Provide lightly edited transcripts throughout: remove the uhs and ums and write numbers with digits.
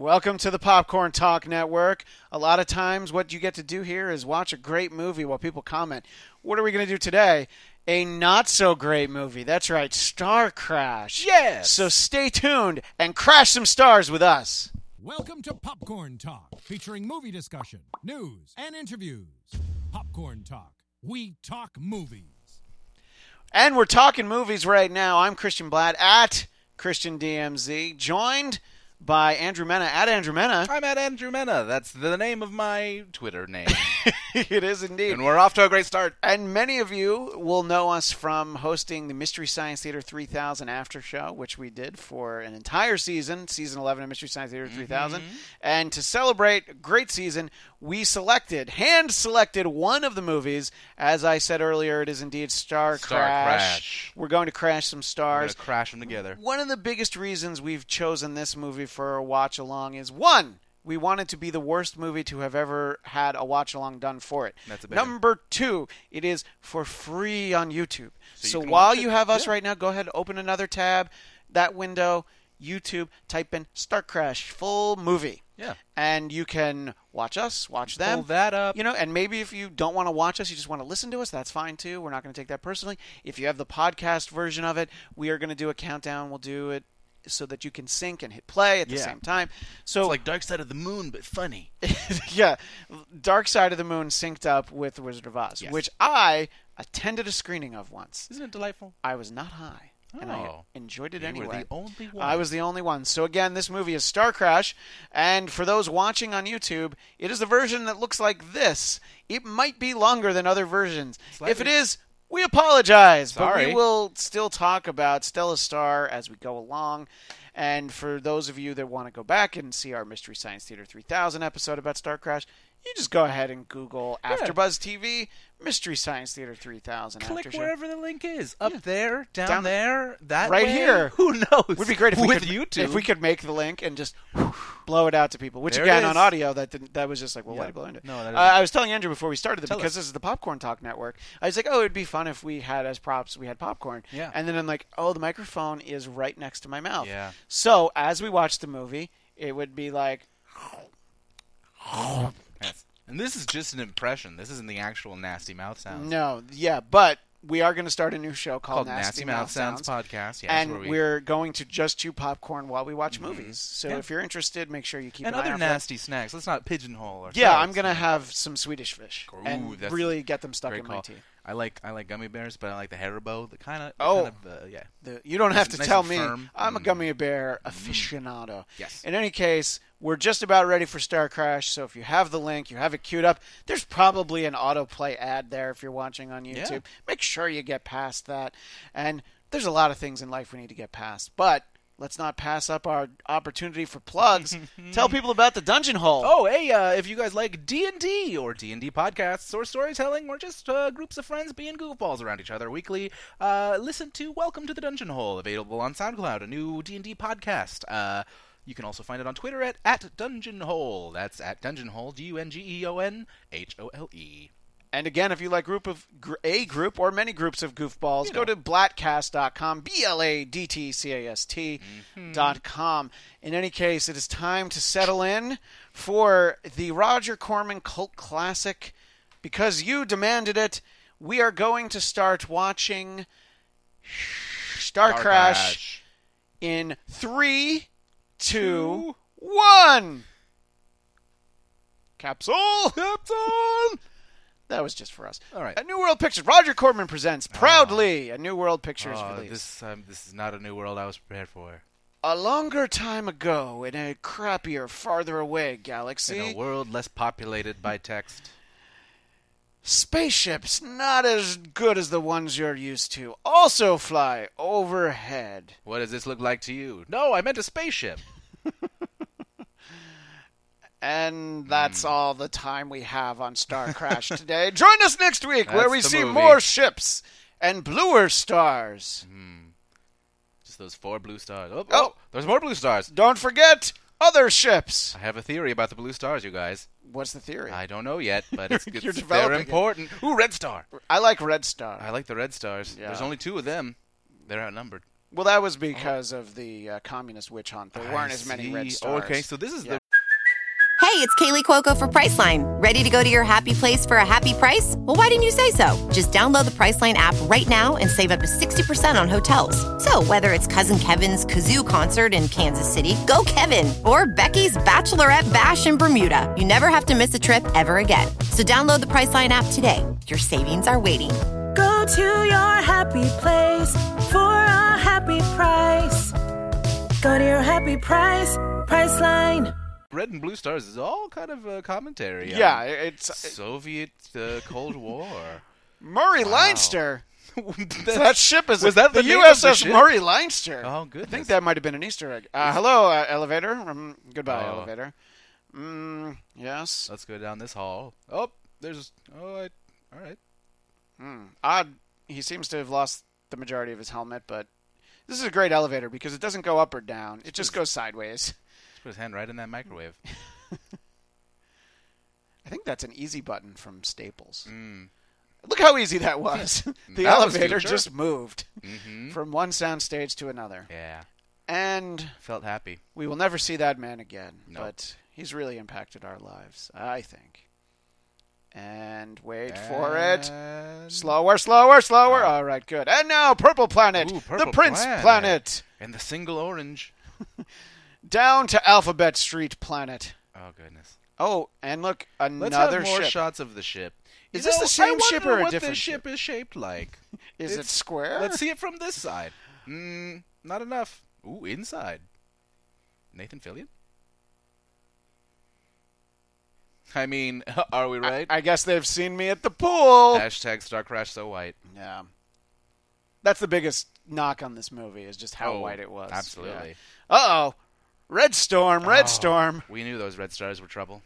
Welcome to the Popcorn Talk Network. A lot of times what you get to do here is watch a great movie while people comment. What are we going to do today? A not-so-great movie. That's right, Star Crash. Yes! So stay tuned and crash some stars with us. Welcome to Popcorn Talk, featuring movie discussion, news, and interviews. Popcorn Talk. We talk movies. And we're talking movies right now. I'm Christian Blatt at Christian DMZ, joined by Andrew Mena at Andrew Mena. I'm at Andrew Mena. That's the name of my Twitter name. It is indeed. And we're off to a great start. And many of you will know us from hosting the Mystery Science Theater 3000 after show, which we did for an entire season 11 of Mystery Science Theater 3000. And to celebrate a great season, we hand-selected one of the movies. As I said earlier, it is indeed Star Crash. We're going to crash some stars. We're going to crash them together. One of the biggest reasons we've chosen this movie for a watch-along is, one, we wanted to be the worst movie to have ever had a watch-along done for it. That's a big Number two, it is for free on YouTube. So you while you have us right now, go ahead, open another tab, that window, YouTube, type in Star Crash full movie. Yeah. And you can watch us, watch them. Pull that up. You know, and maybe if you don't want to watch us, you just want to listen to us, that's fine too. We're not going to take that personally. If you have the podcast version of it, we are going to do a countdown. We'll do it so that you can sync and hit play at the same time. So it's like Dark Side of the Moon, but funny. yeah, Dark Side of the Moon synced up with Wizard of Oz, which I attended a screening of once. Isn't it delightful? I was not high, and I enjoyed it anyway. You were the only one. I was the only one. So again, this movie is Star Crash, and for those watching on YouTube, it is a version that looks like this. It might be longer than other versions. Slightly. If it is, we apologize, Sorry. but we will still talk about Stella Star as we go along. And for those of you that want to go back and see our Mystery Science Theater 3000 episode about Star Crash, you just go ahead and Google AfterBuzz TV, Mystery Science Theater 3000 Click After Show. wherever the link is. Up there, down there, that right way. here. Who knows? Would be great if we With could, YouTube. if we could make the link and just blow it out to people. Which There again, it on is. audio, that was just like, well, why Yeah. did you blow into it? No, that isn't. I was telling Andrew before we started that Tell because us. this is the Popcorn Talk Network. I was like, oh, it'd be fun if we had as props, we had popcorn. Yeah. And then I'm like, oh, the microphone is right next to my mouth. Yeah. So as we watch the movie, it would be like. Yes. And this is just an impression. This isn't the actual nasty mouth sounds. No, yeah, but we are going to start a new show called Nasty Mouth Sounds Podcast. Yes, and where we're going to just chew popcorn while we watch movies. So Yeah. if you're interested, make sure you keep and an eye other out for that. nasty snacks. Let's not pigeonhole ourselves. Yeah, I'm gonna have some Swedish fish Ooh, and that's really get them stuck Great in my call. teeth. I like gummy bears, but I like the Haribo. The kind of yeah. You don't have to Nice tell and me. firm. I'm a gummy bear aficionado. Yes. In any case, we're just about ready for Star Crash. So if you have the link, you have it queued up. There's probably an autoplay ad there if you're watching on YouTube. Yeah. Make sure you get past that. And there's a lot of things in life we need to get past, but. Let's not pass up our opportunity for plugs. Tell people about the Dungeon Hole. Oh, hey, if you guys like D&D or D&D podcasts or storytelling or just groups of friends being goofballs around each other weekly, listen to Welcome to the Dungeon Hole, available on SoundCloud, a new D&D podcast. You can also find it on Twitter at Dungeon Hole. That's at Dungeon Hole, DungeonHole. And again, if you like a group or many groups of goofballs, go to bladtcast.com, BLADTCAST.com. In any case, it is time to settle in for the Roger Corman cult classic. Because you demanded it, we are going to start watching Star Crash in 3, 2, 1. Capsule! That was just for us. All right. A New World Pictures. Roger Corman presents proudly a New World Pictures release. This is not a new world I was prepared for. A longer time ago in a crappier, farther away galaxy, In a world less populated by text. spaceships not as good as the ones you're used to also fly overhead. What does this look like to you? No, I meant a spaceship. And that's all the time we have on Star Crash today. Join us next week where That's we the see movie. more ships and bluer stars. Just those 4 blue stars. Oh. Oh, there's more blue stars. Don't forget other ships. I have a theory about the blue stars, you guys. What's the theory? I don't know yet, but it's You're they're developing it. important. Ooh, red star. I like Red Star. I like the red stars. Yeah. There's only 2 of them. They're outnumbered. Well, that was because of the communist witch hunt. There weren't as many red stars. Okay, so this is the... Hey, it's Kaylee Cuoco for Priceline. Ready to go to your happy place for a happy price? Well, why didn't you say so? Just download the Priceline app right now and save up to 60% on hotels. So whether it's Cousin Kevin's Kazoo Concert in Kansas City, go Kevin, or Becky's Bachelorette Bash in Bermuda, you never have to miss a trip ever again. So download the Priceline app today. Your savings are waiting. Go to your happy place for a happy price. Go to your happy price, Priceline. Red and Blue Stars is all kind of a commentary on Yeah, it's Soviet Cold War. Murray Leinster. That ship is Was that the the name of the USS ship? Murray Leinster. Oh, I goodness. think that might have been an Easter egg. Hello, elevator. Goodbye, Oh. elevator. Yes. Let's go down this hall. Oh, there's... all right. Odd. He seems to have lost the majority of his helmet, but this is a great elevator because it doesn't go up or down. It just goes sideways. Just put his hand right in that microwave. I think that's an easy button from Staples. Mm. Look how easy that was. The That was elevator future. just moved Mm-hmm. from one soundstage to another. Yeah. And Felt happy. we will never see that man again. No. But he's really impacted our lives, I think. And wait for it. And- Slower, slower, slower. All right, good. And now, Purple Planet, Ooh, Purple the Prince Planet. Planet. And the single orange. Down to Alphabet Street Planet. Oh, goodness. Oh, and look, Let's another have more ship. shots of the ship. Is this the same ship or a what different this ship is shaped like. Is it It's- square? Let's see it from this side. Not enough. Ooh, inside. Nathan Fillion? I mean, are we right? I guess they've seen me at the pool. Hashtag Star Crash So White. Yeah. That's the biggest knock on this movie is just how Oh, white it was. absolutely. Yeah. Uh-oh. Red Storm, Red Oh, Storm. We knew those red stars were trouble.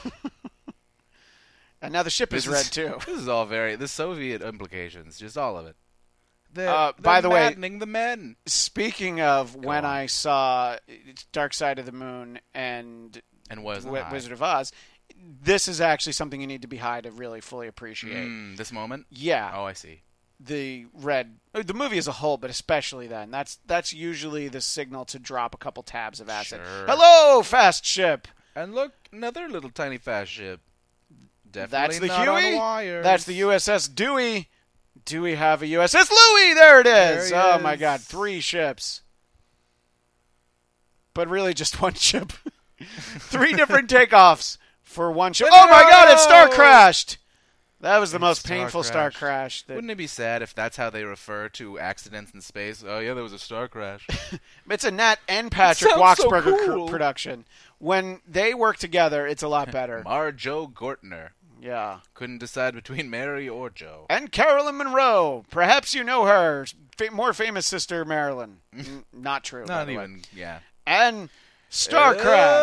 And now the ship is red, too. This is all the Soviet implications, just all of it. By the way- maddening the men. Speaking of when on. I saw Dark Side of the Moon and And was Wizard of Oz, this is actually something you need to be high to really fully appreciate. This moment? Yeah. Oh, I see. The movie as a whole, but especially then. That's usually the signal to drop a couple tabs of acid. Sure. Hello, fast ship. And look, another little tiny fast ship. That's Definitely the not on Huey. wires. That's the USS Dewey. Do we have a USS Louis? There it is. There he Oh my is. God, 3 ships. But really just one ship. 3 different takeoffs for one ship. Oh my God, it star crashed. That was the most star painful star crashed. crash. Wouldn't it be sad if that's how they refer to accidents in space? Oh, yeah, there was a star crash. It's a Nat and Patrick sounds so Wachsberger cool. production. When they work together, it's a lot better. Marjo Gortner. Yeah. Couldn't decide between Mary or Joe. And Carolyn Monroe. Perhaps you know her. More famous sister, Marilyn. Not true. by Not the way. even, yeah. And Star Crash.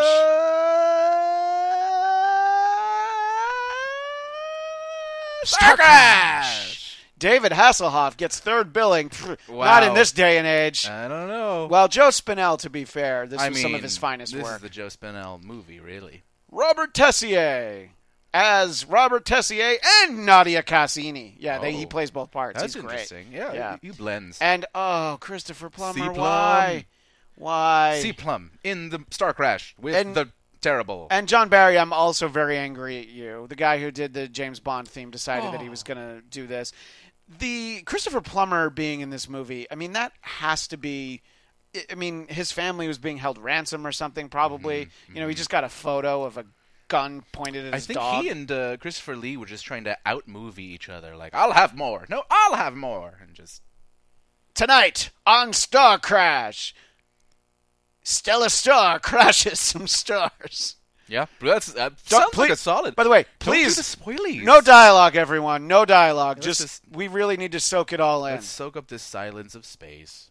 Star Crash! David Hasselhoff gets third billing. Wow. Not in this day and age. I don't know. Well, Joe Spinell, to be fair, this I was mean, some of his finest this work. is the Joe Spinell movie, really. Robert Tessier as Robert Tessier and Nadia Cassini. Yeah, he Oh. plays both parts. That's He's great. interesting. Yeah, he blends. And, Christopher Plummer, C-Plum. why? Why? C. Plum in the Star Crash with And- the terrible. And John Barry, I'm also very angry at you. The guy who did the James Bond theme decided that he was going to do this. The Christopher Plummer being in this movie, I mean, that has to be... I mean, his family was being held ransom or something, probably. You know, he just got a photo of a gun pointed at I his think dog. he and Christopher Lee were just trying to out-movie each other. Like, I'll have more. No, I'll have more. And just... Tonight on Star Crash, Stella Star crashes some stars. Yeah, but that sounds please- like a solid... By the way, Don't do please, the spoilies. no dialogue, everyone. No dialogue. Let's Just we really need to soak it all in. Let's soak up this silence of space.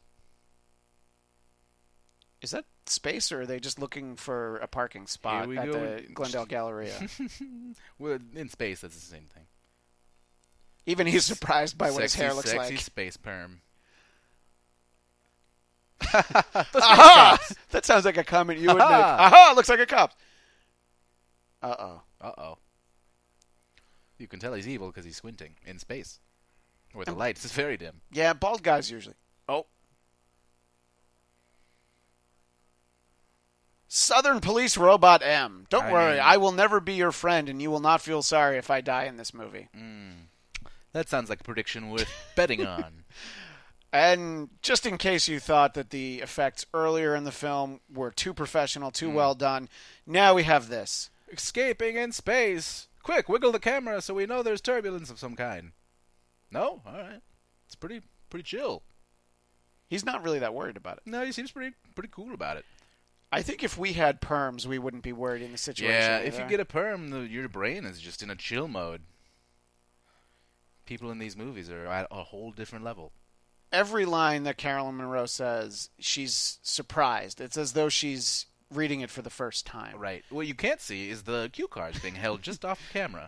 Is that space, or are they just looking for a parking spot Here we at go. the Glendale Galleria? Well, in space, that's the same thing. Even he's surprised by what his hair looks sexy like. space perm. Aha! That sounds like a comment you would make. Aha! Looks like a cop. Uh-oh. Uh-oh. You can tell he's evil because he's squinting in space. Where the light is very dim. Yeah, bald guys usually. Oh. Southern Police Robot M. Don't I worry, mean- I will never be your friend, and you will not feel sorry if I die in this movie. That sounds like a prediction worth betting on. And just in case you thought that the effects earlier in the film were too professional, too well done, now we have this. Escaping in space. Quick, wiggle the camera so we know there's turbulence of some kind. No? All right. It's pretty chill. He's not really that worried about it. No, he seems pretty cool about it. I think if we had perms, we wouldn't be worried in the situation. Yeah, if you either. get a perm, your brain is just in a chill mode. People in these movies are at a whole different level. Every line that Carolyn Monroe says, she's surprised. It's as though she's reading it for the first time. Right. What you can't see is the cue cards being held just off the camera.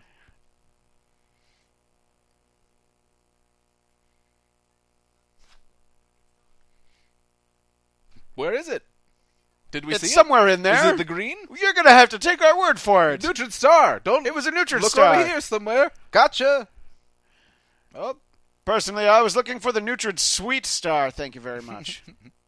Where is it? Did we see It's it? somewhere in there. Is it the green? You're going to have to take our word for it. Neutron star. Don't. It was a neutron look star. over here somewhere. Gotcha. Oh, Personally, I was looking for the neutron sweet star. Thank you very much.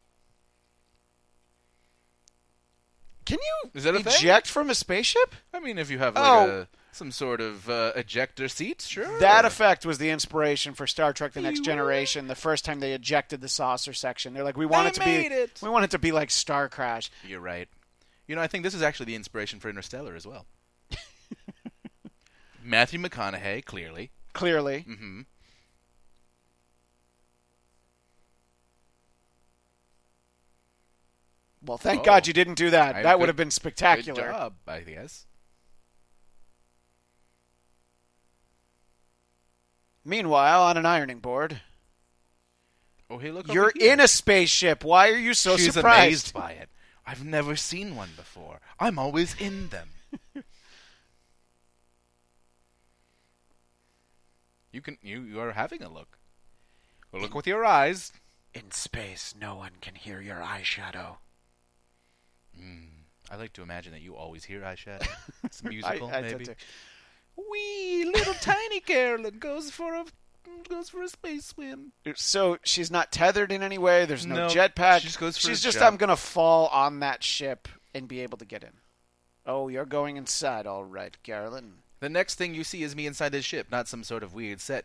Can you Is that a thing? eject from a spaceship? I mean, if you have like Oh. some sort of ejector seat, sure. That effect was the inspiration for Star Trek: The Next Generation. The first time they ejected the saucer section, they're like, we want They it to made it. we want it to be like Star Crash. You're right. You know, I think this is actually the inspiration for Interstellar as well. Matthew McConaughey, clearly. Clearly, Mm-hmm. well, thank Oh. God you didn't do that. I- That would good- have been spectacular. Good job, I guess. Meanwhile, on an ironing board, Oh, hey, look you're over here. in a spaceship. Why are you so She's surprised? amazed by it. I've never seen one before. I'm always in them. You are having a look. Well, look with your eyes. In space, no one can hear your eyeshadow. I like to imagine that you always hear eyeshadow. It's musical, I maybe. did too. Wee little tiny Carolyn goes for a space swim. So she's not tethered in any way. There's no No, jetpack. she just goes for She's a just, jump. I'm gonna fall on that ship and be able to get in. Oh, you're going inside, all right, Carolyn. The next thing you see is me inside this ship, not some sort of weird set.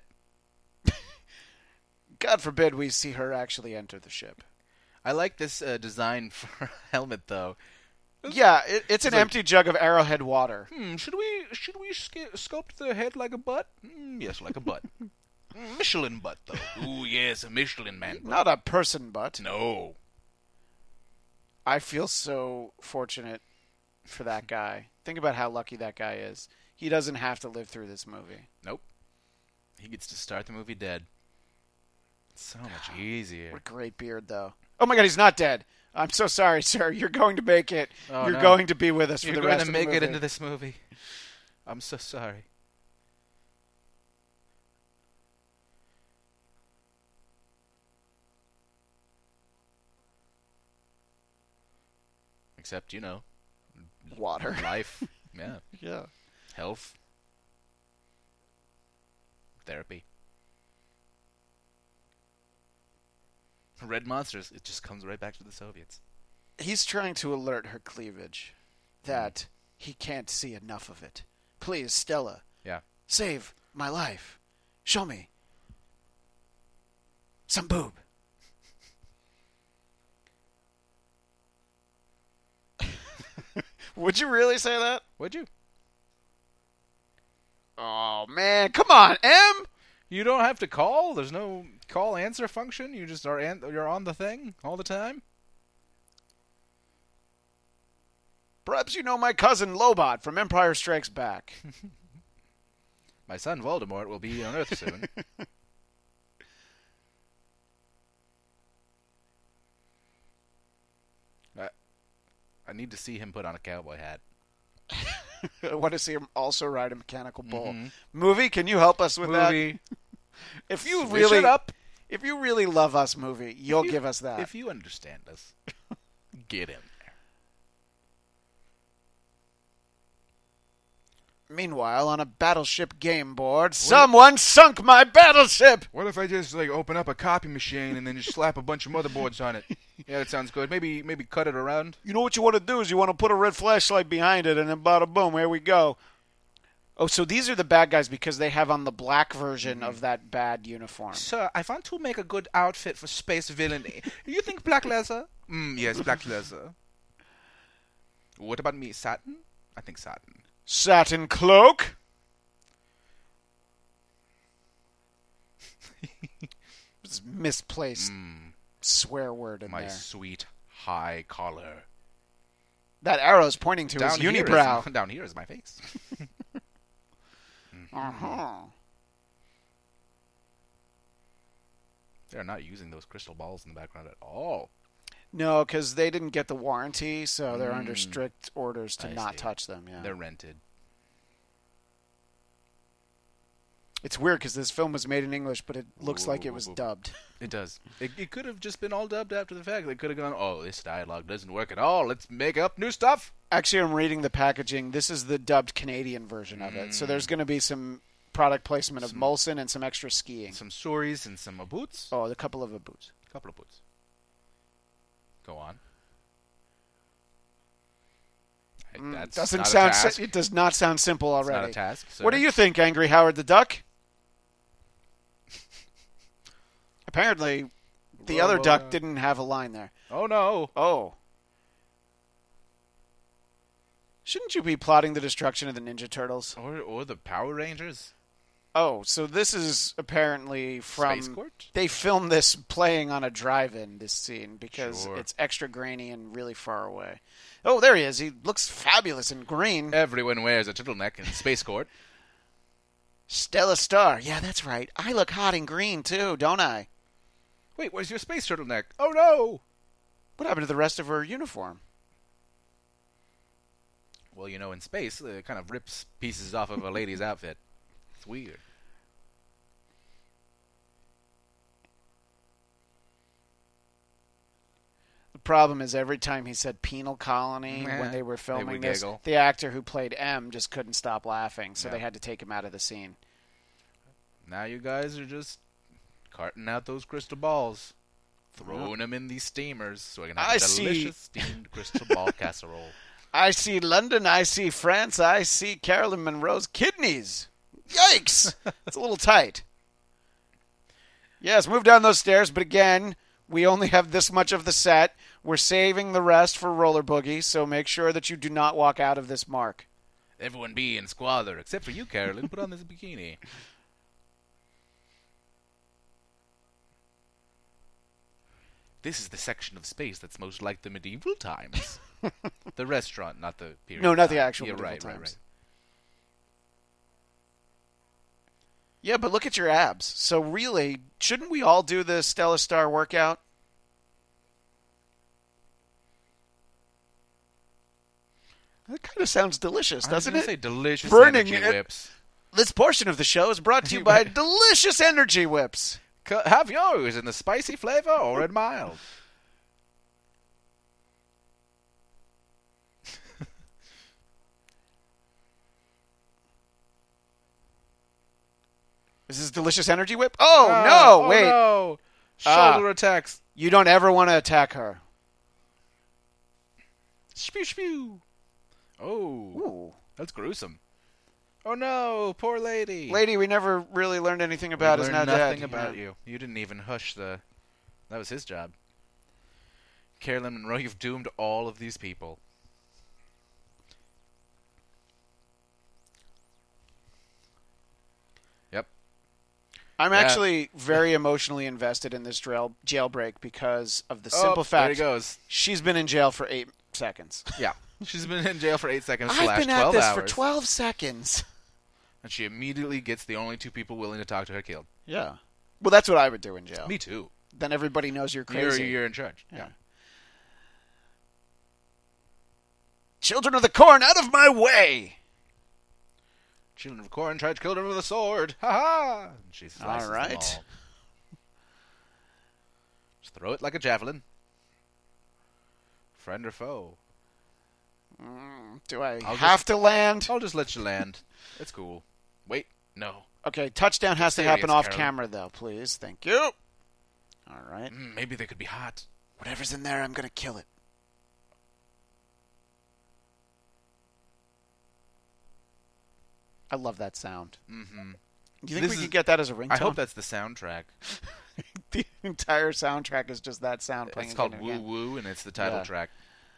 God forbid we see her actually enter the ship. I like this design for a helmet, though. Yeah, it's an like- empty jug of Arrowhead water. Should we sculpt the head like a butt? Yes, like a butt. Michelin butt, though. Ooh, yes, a Michelin man butt. Not a person butt. No. I feel so fortunate for that guy. Think about how lucky that guy is. He doesn't have to live through this movie. Nope. He gets to start the movie dead. It's so much easier. What a great beard, though. Oh my God, he's not dead. I'm so sorry, sir. You're going to make it. Oh, You're no. going to be with us for You're the going rest to of make the it movie. into this movie. I'm so sorry. Except, you know, Water. life, yeah, Yeah. health, therapy. Red monsters, it just comes right back to the Soviets. He's trying to alert her cleavage that he can't see enough of it. Please, Stella, Yeah. save my life. Show me some boob. Would you really say that? Would you? Oh, man. Come on, M. You don't have to call. There's no call answer function. You just are you're on the thing all the time. Perhaps you know my cousin Lobot from Empire Strikes Back. My son Voldemort will be on Earth soon. I need to see him put on a cowboy hat. I want to see him also ride a mechanical bull. Mhm. Movie, can you help us with Movie. that? If you Switch really it up. If you really love us, movie, you'll If you- give us that. If you understand us, get in there. Meanwhile, on a battleship game board, someone sunk my battleship. What if I just like open up a copy machine and then just slap a bunch of motherboards on it? Yeah, that sounds good. Maybe cut it around. You know what you want to do is you want to put a red flashlight behind it, and then bada boom, here we go. Oh, so these are the bad guys because they have on the black version of that bad uniform. Sir, I want to make a good outfit for space villainy. You think black leather? Yes, black leather. What about me, satin? I think satin. Satin cloak? It's misplaced swear word in My there. sweet high collar. That arrow's pointing to his unibrow. Down here is my face. Uh-huh. They're not using those crystal balls in the background at all. No, because they didn't get the warranty, so they're under strict orders to I not see. touch them. Yeah, They're rented. it's weird because this film was made in English, but it looks like it was Ooh. dubbed. It does. It could have just been all dubbed after the fact. They could have gone, oh, this dialogue doesn't work at all. Let's make up new stuff. Actually, I'm reading the packaging. This is the dubbed Canadian version of it, so there's going to be some product placement of Molson and some extra skiing. Some stories and some boots. Oh, a couple of boots. A couple of boots. Go on. That's Doesn't not a sound. task. It does not sound simple It's already. not a task. Sir. What do you think, Angry Howard the Duck? Apparently, the other duck didn't have a line there. Oh no! Oh. Shouldn't you be plotting the destruction of the Ninja Turtles? Or the Power Rangers. Oh, so this is apparently from... Space Court? They filmed this playing on a drive-in, this scene, because Sure. it's extra grainy and really far away. Oh, there he is. He looks fabulous in green. Everyone wears a turtleneck in Space Court. Stella Star. Yeah, that's right. I look hot in green, too, don't I? Wait, where's your space turtleneck? Oh no! What happened to the rest of her uniform? Well, you know, in space, it kind of rips pieces off of a lady's outfit. It's weird. The problem is every time he said penal colony Meh, when they were they filming would this, giggle. the actor who played M just couldn't stop laughing, so Yeah. they had to take him out of the scene. Now you guys are just carting out those crystal balls. Throwing them in these steamers so I can have I a see. delicious steamed crystal ball casserole. I see London, I see France, I see Carolyn Monroe's kidneys. Yikes! It's a little tight. Yes, move down those stairs, but again, we only have this much of the set. We're saving the rest for Roller Boogie, so make sure that you do not walk out of this mark. Everyone be in squalor, except for you, Carolyn. Put on this bikini. This is the section of space that's most like the medieval times. The restaurant, not the period. No, not the time. actual Yeah, medieval right, times. right. Yeah, but look at your abs. So really, shouldn't we all do the Stella Star workout? That kind of sounds delicious, doesn't I it? was gonna say delicious Burning energy it. whips. This portion of the show is brought to you by Delicious Energy Whips. Have yours in the spicy flavor or in mild. Is this Delicious Energy Whip? Oh, no, wait. No. Shoulder attacks. You don't ever want to attack her. Spew, spew. Oh, Ooh. that's gruesome. Oh no, poor lady. Lady, we never really learned anything about is now Learned dead. nothing about you. You didn't even hush the... That was his job. Carolyn Monroe, you've doomed all of these people. Yep. I'm Yeah. actually very emotionally invested in this jailbreak because of the simple There he fact goes. she's been in jail for 8 seconds. Yeah. She's been in jail for 8 seconds I've slash been at 12 this hours. for 12 seconds. And she immediately gets the only 2 people willing to talk to her killed. Yeah. Well, that's what I would do in jail. Me too. Then everybody knows you're crazy. You're in charge. Yeah. Children of the Corn, out of my way! Children of Corn tried to kill her with a sword. Ha ha! And she slices All right. them all. Just throw it like a javelin. Friend or foe? Do I I'll have to land? I'll just let you land. It's cool. Wait, no. Okay, touchdown has to Serious, happen off Carol. camera, though, please. Thank you. All right. Maybe they could be hot. Whatever's in there, I'm going to kill it. I love that sound. Mm-hmm. Do you think we could get that as a ringtone? I hope that's the soundtrack. The entire soundtrack is just that sound playing. It's called again Woo and again. Woo, and it's the title Yeah. track.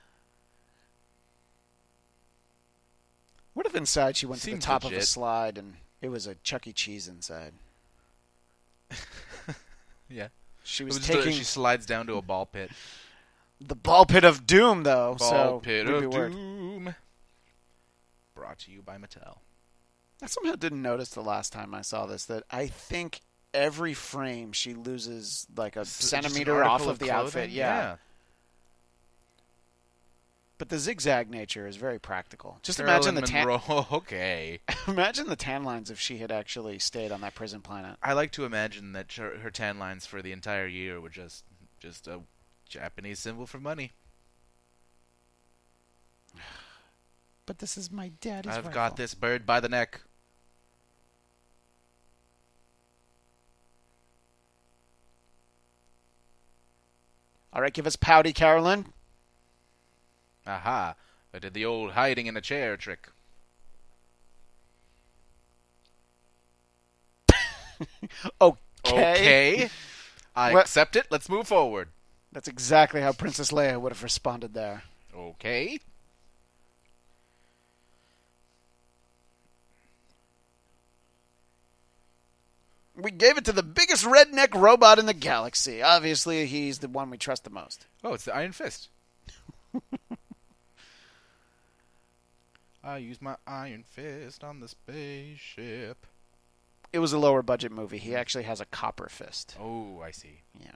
What if inside she went to the Seems top of a legit. slide and it was a Chuck E. Cheese inside? Yeah. She It was was just taking she slides down to a ball pit. the ball pit of doom, though. Ball so pit we'd be of worried. doom. Brought to you by Mattel. I somehow didn't notice the last time I saw this that I think every frame she loses like a Just an centimeter off article of the clothing? outfit. Yeah. But the zigzag nature is very practical. Just imagine the Marilyn Monroe. Okay. imagine the tan lines if she had actually stayed on that prison planet. I like to imagine that her tan lines for the entire year were just a Japanese symbol for money. But this is my daddy's I've rifle. got this bird by the neck. All right, give us pouty, Carolyn. Aha. I did the old hiding in a chair trick. Okay. I What- accept it. Let's move forward. That's exactly how Princess Leia would have responded there. Okay. We gave it to the biggest redneck robot in the galaxy. Obviously, he's the one we trust the most. Oh, it's the Iron Fist. I used my Iron Fist on the spaceship. It was a lower budget movie. He actually has a copper fist. Oh, I see. Yeah.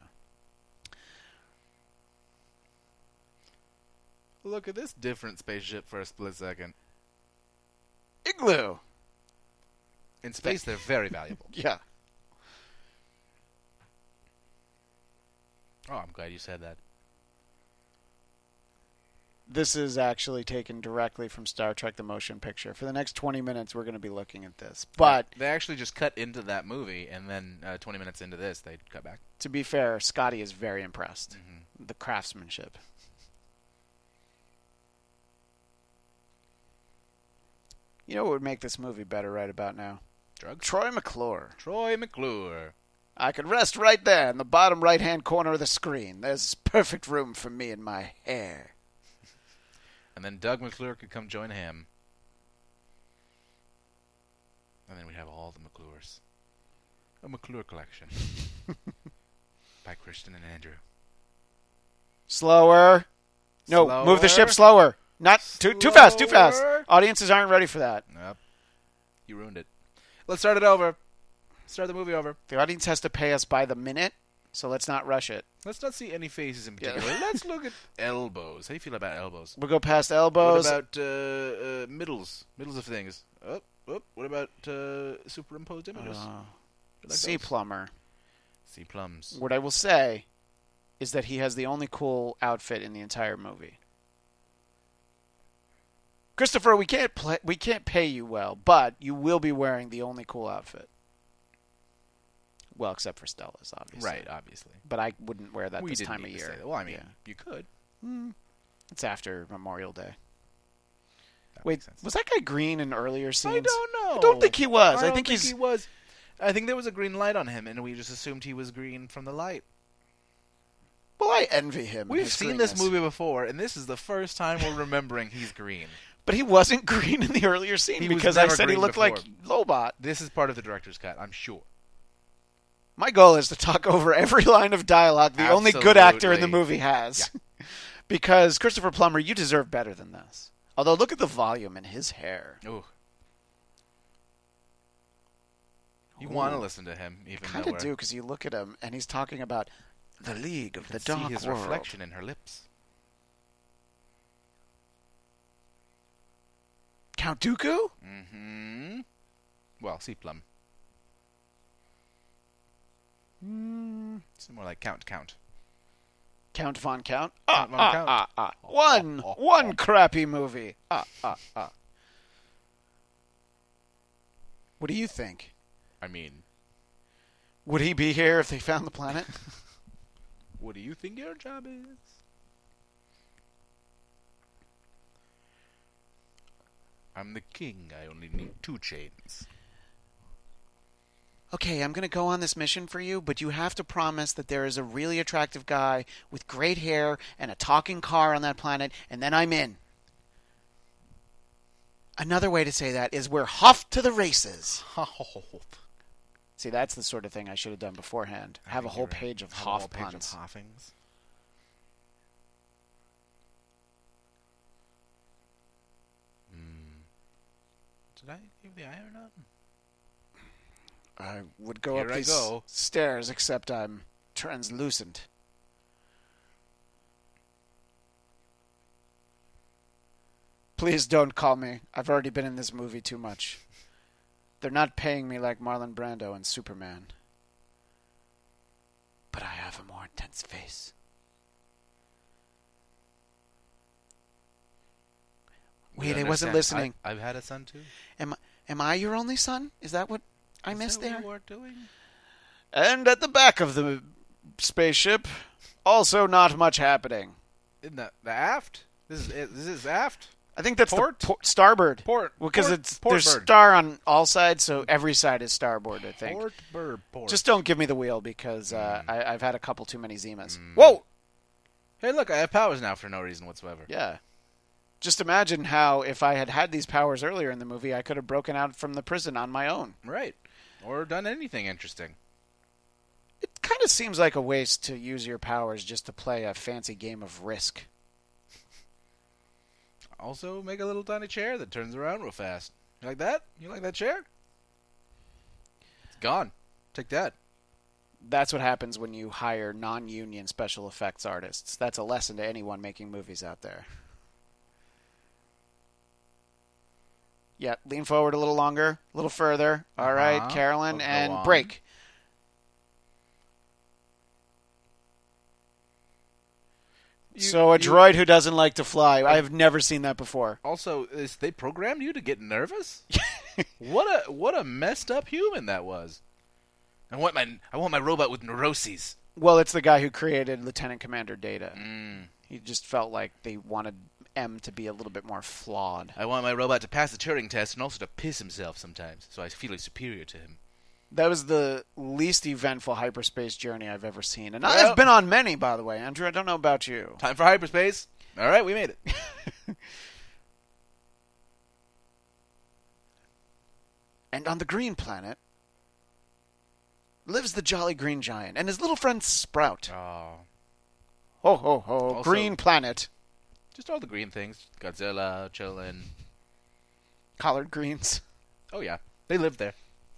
Look at this different spaceship for a split second. Igloo. In space, they're very valuable. Yeah. Oh, I'm glad you said that. This is actually taken directly from Star Trek The Motion Picture. For the next 20 minutes, we're going to be looking at this. But they actually just cut into that movie, and then 20 minutes into this, they cut back. to be fair, Scotty is very impressed. Mm-hmm. The craftsmanship. You know what would make this movie better right about now? Drugs? Troy McClure. Troy McClure. I could rest right there in the bottom right-hand corner of the screen. There's perfect room for me and my hair. And then Doug McClure could come join him. And then we'd have all the McClures. A McClure collection. By Christian and Andrew. Slower. No, move the ship slower. Not too fast, too fast. Slower. Audiences aren't ready for that. Yep. You ruined it. Let's start it over. Start the movie over. The audience has to pay us by the minute, so let's not rush it. Let's not see any faces in Yeah. particular. Let's look at elbows. How do you feel about elbows? We'll go past elbows. What about middles? Middles of things. What about superimposed images? You like C those? plumber. C plums. What I will say is that he has the only cool outfit in the entire movie. Christopher, we can't pay you well, but you will be wearing the only cool outfit. Well, except for Stella's, obviously. Right, obviously. But I wouldn't wear that We this didn't time of need to year. say that. Well, I mean, Yeah. you could. It's after Memorial Day. That Wait, makes sense. was that guy green in earlier scenes? I don't know. I don't think he was. I I don't think he's. he was. I think there was a green light on him, and we just assumed he was green from the light. Well, I envy him. We've his seen this greenness. movie before, and this is the first time we're remembering he's green. But he wasn't green in the earlier scene He was because I never said he green looked like before. Lobot. This is part of the director's cut, I'm sure. My goal is to talk over every line of dialogue the only good actor in the Absolutely. movie has. Because Christopher Plummer, you deserve better than this. Although, look at the volume in his hair. Ooh. You want to listen to him, even Kind though of do, because you look at him and he's talking about the League of the see Dark his World. reflection in her lips. Count Dooku? Mm-hmm. Well, C plum. It's more like Count. Count Von Count? Count Von Count. One crappy movie. What do you think? I mean, Would he be here if they found the planet? What do you think your job is? I'm the king. I only need 2 chains. Okay, I'm going to go on this mission for you, but you have to promise that there is a really attractive guy with great hair and a talking car on that planet, and then I'm in. Another way to say that is we're off to the races. See, that's the sort of thing I should have done beforehand. Have a whole page of Hoff puns. Hoffings. Did I give the eye or not? I would go Here up I these go. stairs, except I'm translucent. Please don't call me. I've already been in this movie too much. They're not paying me like Marlon Brando and Superman. But I have a more intense face. Wait, I wasn't listening. I've had a son too. Am I your only son? Is that what I missed there? What you were doing? And at the back of the spaceship, also not much happening. In the aft? This is aft? I think that's Port? the starboard. Port. Because Port- it's port there's bird. star on all sides, so every side is starboard, I think. Port. Just don't give me the wheel because I've had a couple too many Zimas. Whoa! Hey, look, I have powers now for no reason whatsoever. Yeah. Just imagine how, if I had these powers earlier in the movie, I could have broken out from the prison on my own. Right. Or done anything interesting. It kind of seems like a waste to use your powers just to play a fancy game of Risk. Also, make a little tiny chair that turns around real fast. You like that? You like that chair? It's gone. Take that. That's what happens when you hire non-union special effects artists. That's a lesson to anyone making movies out there. Yeah, lean forward a little longer, a little further. All right, Carolyn, Go and on. break. So a droid who doesn't like to fly. I have never seen that before. Also, they programmed you to get nervous? What a messed up human that was. I want my robot with neuroses. Well, it's the guy who created Lieutenant Commander Data. Mm. He just felt like they wanted M to be a little bit more flawed. I want my robot to pass the Turing test and also to piss himself sometimes, so I feel superior to him. That was the least eventful hyperspace journey I've ever seen. And Well- I've been on many, by the way. Andrew, I don't know about you. Time for hyperspace. All right, we made it. And on the green planet lives the Jolly Green Giant and his little friend Sprout. Oh. Ho, ho, ho. Also- Green planet. Just all the green things. Godzilla, chillin'. Collard greens. Oh, yeah. They live there.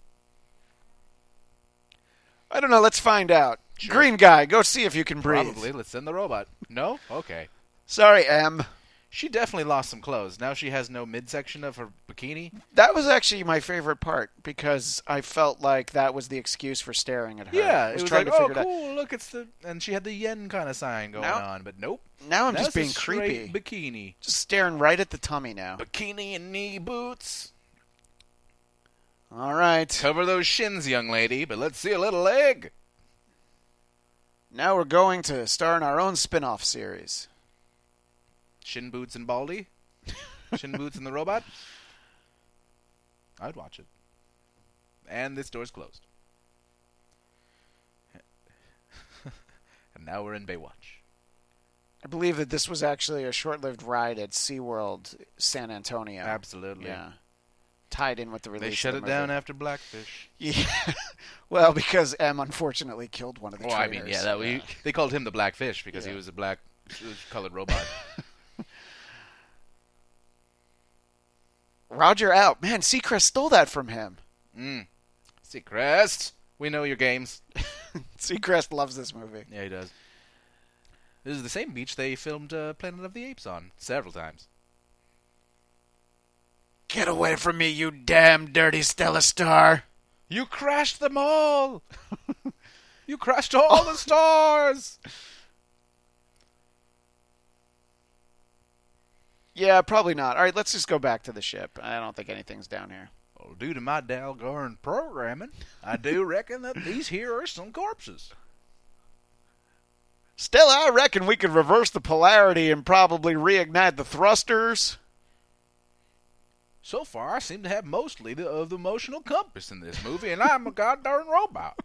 I don't know. Let's find out. Sure. Green guy, go see if you can breathe. Probably. Let's send the robot. No? Okay. Sorry, M. She definitely lost some clothes. Now she has no midsection of her bikini. That was actually my favorite part because I felt like that was the excuse for staring at her. Yeah, I it was trying like, to oh, figure it out. cool, look, it's the... And she had the yen kind of sign going Now- on, but nope. Now I'm That's just being a straight creepy. bikini. Just staring right at the tummy now. Bikini and knee boots. All right. Cover those shins, young lady, but let's see a little leg. Now we're going to star in our own spin-off series. Shin boots and Baldy? Shin boots and the robot? I'd watch it. And this door's closed. And now we're in Baywatch. I believe that this was actually a short-lived ride at SeaWorld San Antonio. Absolutely. Yeah. Tied in with the release They shut of it the movie. down after Blackfish. Yeah. Well, because M unfortunately killed one of the Well, I traitors. mean, yeah, they called him the Blackfish because he was a black colored robot. Roger out. Man, Seacrest stole that from him. Seacrest, we know your games. Seacrest loves this movie. Yeah, he does. This is the same beach they filmed Planet of the Apes on several times. Get away from me, you damn dirty Stella Star. You crashed them all! You crashed all the stars! Yeah, probably not. All right, let's just go back to the ship. I don't think anything's down here. Well, due to my doggone programming, I do reckon that these here are some corpses. Still, I reckon we could reverse the polarity and probably reignite the thrusters. So far, I seem to have mostly the emotional compass in this movie, and I'm a goddamn robot.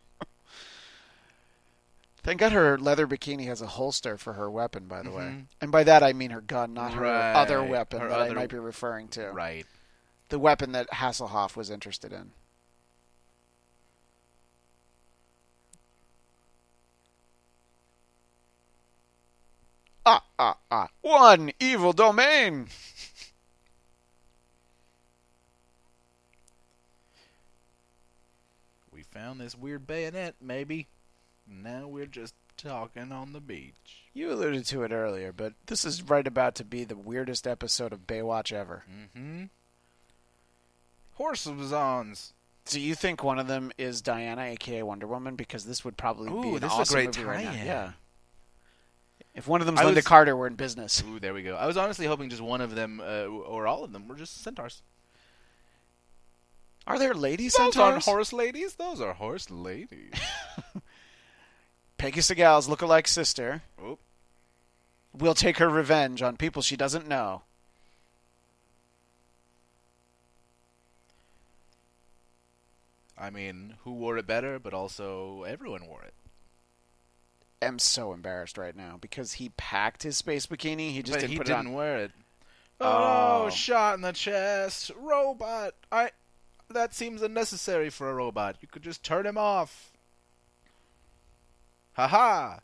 Thank God her leather bikini has a holster for her weapon, by the way. And by that I mean her gun, not her other weapon that I might be referring to. Right. The weapon that Hasselhoff was interested in. One evil domain. We found this weird bayonet, maybe. Now we're just talking on the beach. You alluded to it earlier, but this is right about to be the weirdest episode of Baywatch ever. Mm-hmm. Horse of Zons. Do you think one of them is Diana, a.k.a. Wonder Woman? Because this would probably be an this awesome is a great movie right now. tie-in. Yeah. If one of them's Linda Carter, we're in business. Ooh, there we go. I was honestly hoping just one of them, or all of them, were just centaurs. Are there lady Those centaurs? aren't horse ladies. Those are horse ladies. Peggy Segal's lookalike sister Oh. will take her revenge on people she doesn't know. I mean, who wore it better, but also everyone wore it. I'm so embarrassed right now because he packed his space bikini. He just But didn't he put didn't it on. wear it. Oh. Oh, shot in the chest. Robot. That seems unnecessary for a robot. You could just turn him off. Ha-ha.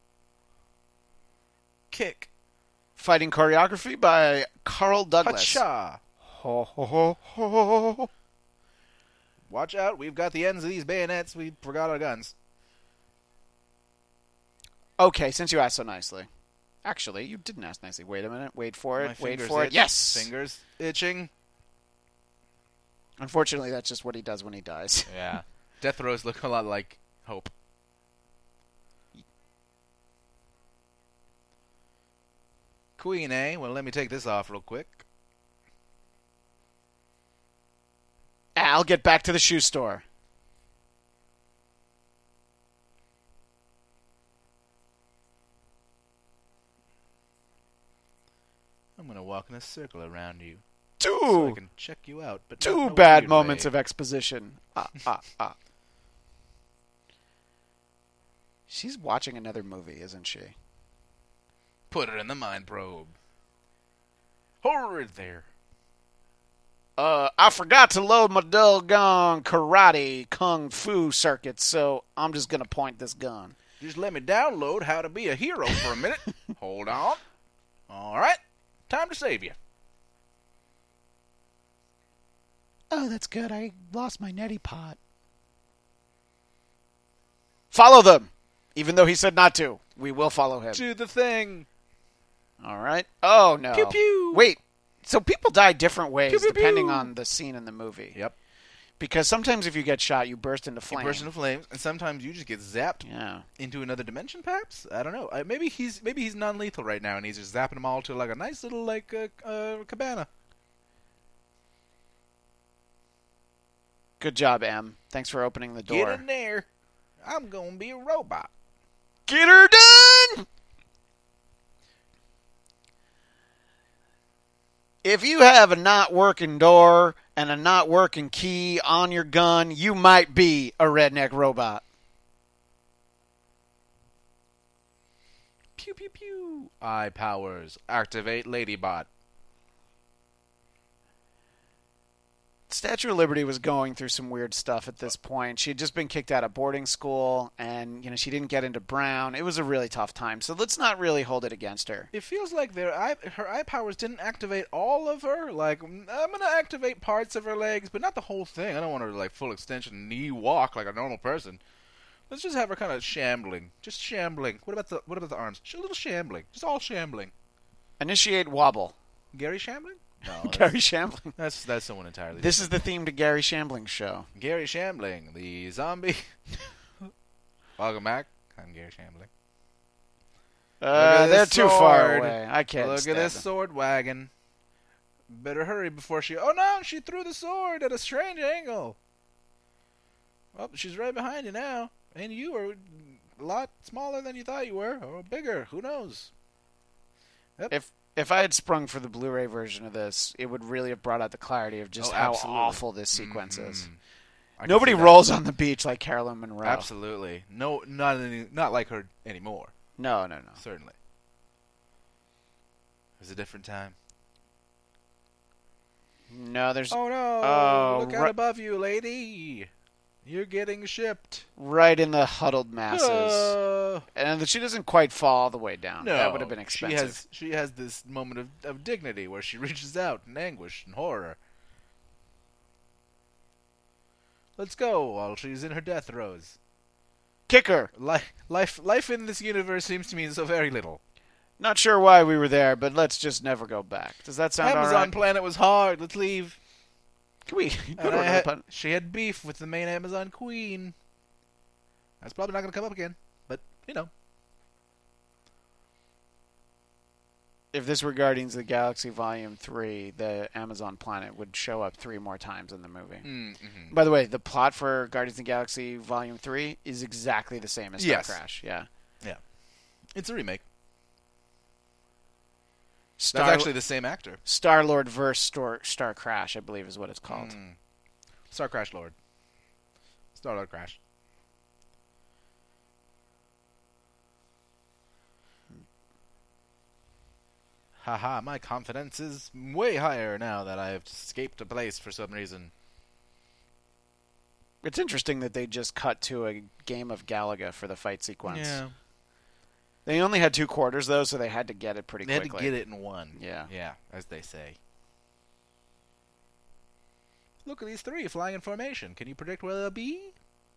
Kick. Fighting choreography by Carl Douglas. Ha-cha. Ho, ho, ho, ho, ho. Watch out. We've got the ends of these bayonets. We forgot our guns. Okay, since you asked so nicely. Actually, you didn't ask nicely. Wait a minute. Wait for it. My Wait fingers for it. itch. Yes! Fingers itching. Unfortunately, that's just what he does when he dies. Yeah. Death throes look a lot like Hope. Queen, eh? Well, let me take this off real quick. I'll get back to the shoe store. I'm going to walk in a circle around you. Two! So I can check you out, but not in Two a bad weird moments way. of exposition. She's watching another movie, isn't she? Put her in the mind probe. Hold there. I forgot to load my doggone karate kung fu circuit, so I'm just gonna point this gun. Just let me download how to be a hero for a minute. Hold on. All right. Time to save you. Oh, that's good. I lost my neti pot. Follow them! Even though he said not to. We will follow him. Do the thing. All right. Oh, no. Pew pew. Wait. So people die different ways Pew, pew, depending pew. on the scene in the movie. Yep. Because sometimes if you get shot, you burst into You flames. burst into flames, and sometimes you just get zapped Yeah. into another dimension. Perhaps I don't know. Maybe he's non-lethal right now, and he's just zapping them all to like a nice little cabana. Good job, Em. Thanks for opening the door. Get in there. I'm gonna be a robot. Get her done! If you have a not working door and a not working key on your gun, you might be a redneck robot. Pew pew pew. Eye powers. Activate Ladybot. Statue of Liberty was going through some weird stuff at this point. She had just been kicked out of boarding school, and she didn't get into Brown. It was a really tough time, so let's not really hold it against her. It feels like her eye powers didn't activate all of her. Like, I'm gonna activate parts of her legs, but not the whole thing. I don't want her to like full extension knee walk like a normal person. Let's just have her kind of shambling, just shambling. What about the arms? Just a little shambling, just all shambling. Initiate wobble. Gary Shambling? No, Gary Shambling. that's someone entirely. This is the theme to Gary Shambling's show. Gary Shambling, the zombie. Welcome back. I'm Gary Shambling. They're this too far sword. away. I can't Look stab at this them. sword wagon. Better hurry before she... Oh no, she threw the sword at a strange angle. Oh, she's right behind you now. And you are lot smaller than you thought you were, or bigger. Who knows? Yep. If I had sprung for the Blu-ray version of this, it would really have brought out the clarity of just how absolutely. awful this sequence is. I can Nobody see that. rolls on the beach like Carolyn Monroe. Absolutely. No, not like her anymore. No. Certainly. It was a different time. No, there's... Oh, no. Oh, Look out above you, lady. You're getting shipped. Right in the huddled masses. And she doesn't quite fall all the way down. No. That would have been expensive. She has this moment of dignity where she reaches out in anguish and horror. Let's go while she's in her death throes. Kick her. Life in this universe seems to mean so very little. Not sure why we were there, but let's just never go back. Does that sound all Amazon right? planet was hard. Let's leave. Can we go And to another pun? she had beef with the main Amazon queen. That's probably not going to come up again, but, you know. If this were Guardians of the Galaxy Volume 3, the Amazon planet would show up 3 more times in the movie. Mm-hmm. By the way, the plot for Guardians of the Galaxy Volume 3 is exactly the same as Star Yes. Crash. Yeah. It's a remake. That's Star, actually the same actor. Star-Lord versus Star Crash, I believe is what it's called. Star Crash Lord. Star-Lord Crash. Haha, my confidence is way higher now that I have escaped a place for some reason. It's interesting that they just cut to a game of Galaga for the fight sequence. Yeah. They only had 2 quarters, though, so they had to get it pretty They quickly. had to get it in one. Yeah. Yeah, as they say. Look at these 3 flying in formation. Can you predict where they'll be?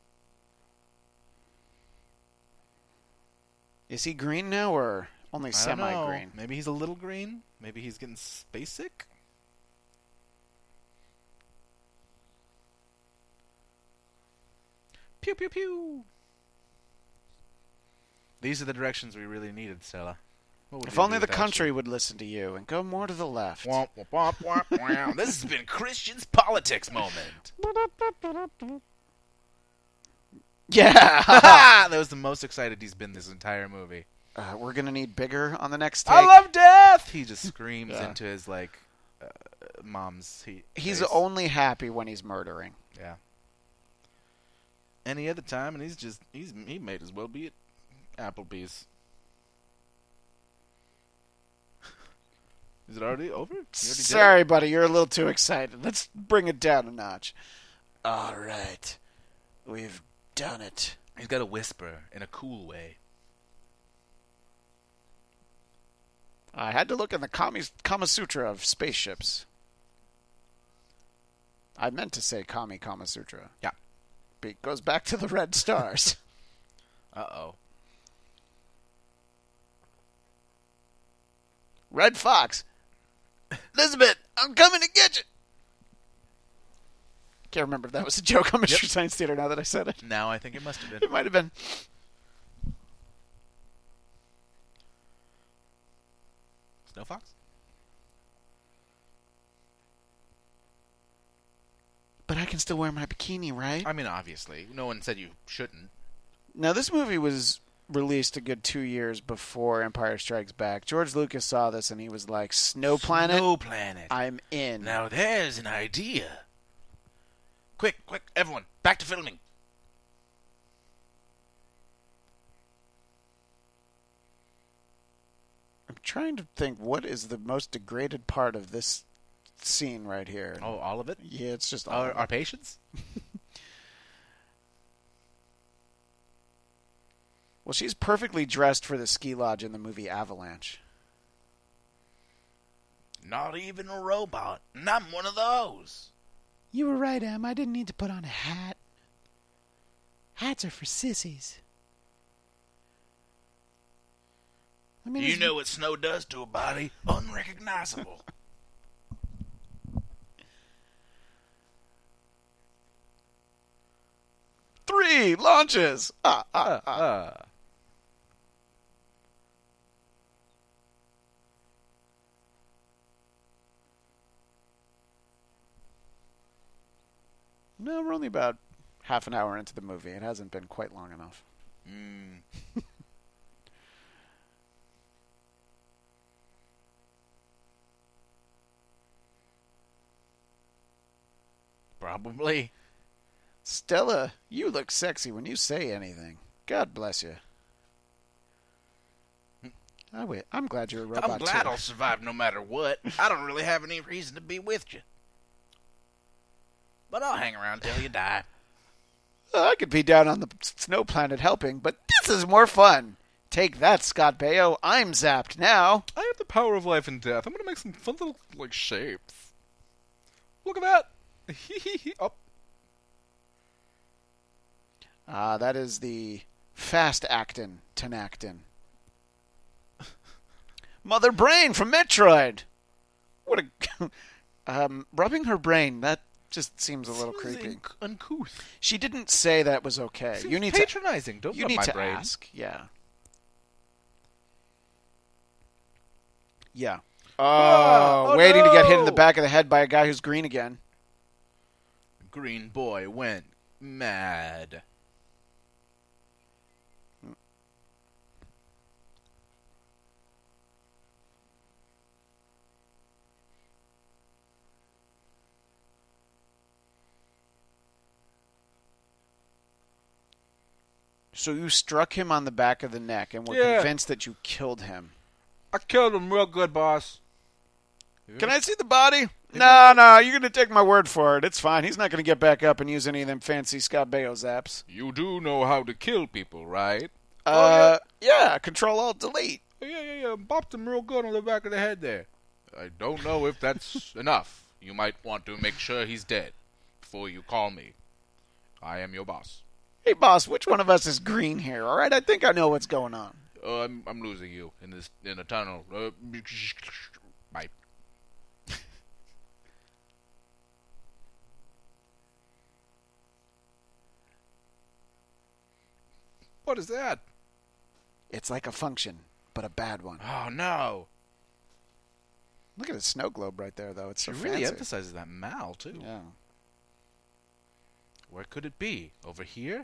Is he green now, or only I don't know. semi-green? Maybe he's a little green. Maybe he's getting space sick. Pew pew pew. These are the directions we really needed, Stella. What would If we only do the without country you? would listen to you and go more to the left. Womp, womp, womp, womp, womp. This has been Christian's politics moment. Yeah! that was the most excited he's been this entire movie. We're going to need bigger on the next take. I love death! He just screams Yeah. into his, mom's... He's face. only happy when he's murdering. Yeah. Any other time, and he might as well be at Applebee's. Is it already over? You already did it? Sorry, buddy, you're a little too excited. Let's bring it down a notch. All right. We've done it. He's got a whisper in a cool way. I had to look in the Kama Sutra of spaceships. I meant to say Kama Sutra. Yeah. It goes back to the red stars. Uh-oh. Red Fox. Elizabeth, I'm coming to get you. Can't remember if that was a joke on Mystery Science Theater now that I said it. Now I think it must have been. It might have been. Snow Fox? But I can still wear my bikini, right? I mean, obviously. No one said you shouldn't. Now, this movie was released a good 2 years before Empire Strikes Back. George Lucas saw this and he was like, Snow Planet? Snow Planet. I'm in. Now there's an idea. Quick, everyone, back to filming. I'm trying to think, what is the most degraded part of this scene right here? Oh, all of it? Yeah, it's just all of it. Our patience? Well, she's perfectly dressed for the ski lodge in the movie Avalanche. Not even a robot. And I'm one of those. You were right, Em. I didn't need to put on a hat. Hats are for sissies. I mean, You know what snow does to a body? Unrecognizable. Three launches. No, we're only about half an hour into the movie. It hasn't been quite long enough. Probably. Stella, you look sexy when you say anything. God bless you. Oh, wait. I'm glad you're a robot, I'm glad too. I'll survive no matter what. I don't really have any reason to be with you. But I'll hang around till you die. I could be down on the snow planet helping, but this is more fun. Take that, Scott Baio. I'm zapped now. I have the power of life and death. I'm going to make some fun little, shapes. Look at that. Oh. That is the fast actin Tenactin. Mother Brain from Metroid. What a rubbing her brain. That just seems a little creepy. Uncouth. She didn't say that was okay. Seems You need patronizing. Don't you rub need my to brain. ask. Yeah. Yeah. Oh, waiting to get hit in no. the back of the head by a guy who's green again. Green boy went mad. So you struck him on the back of the neck and were Yeah. convinced that you killed him. I killed him real good, boss. Can I see the body? No, you're going to take my word for it. It's fine. He's not going to get back up and use any of them fancy Scott Baio zaps. You do know how to kill people, right? Yeah, Control-Alt-Delete. Yeah. Bopped him real good on the back of the head there. I don't know if that's enough. You might want to make sure he's dead before you call me. I am your boss. Hey, boss, which one of us is green here? All right, I think I know what's going on. I'm losing you in a tunnel. Bye. What is that? It's like a function, but a bad one. Oh no! Look at the snow globe right there, though. It's so It fancy. really emphasizes that mal too. Yeah. Where could it be? Over here?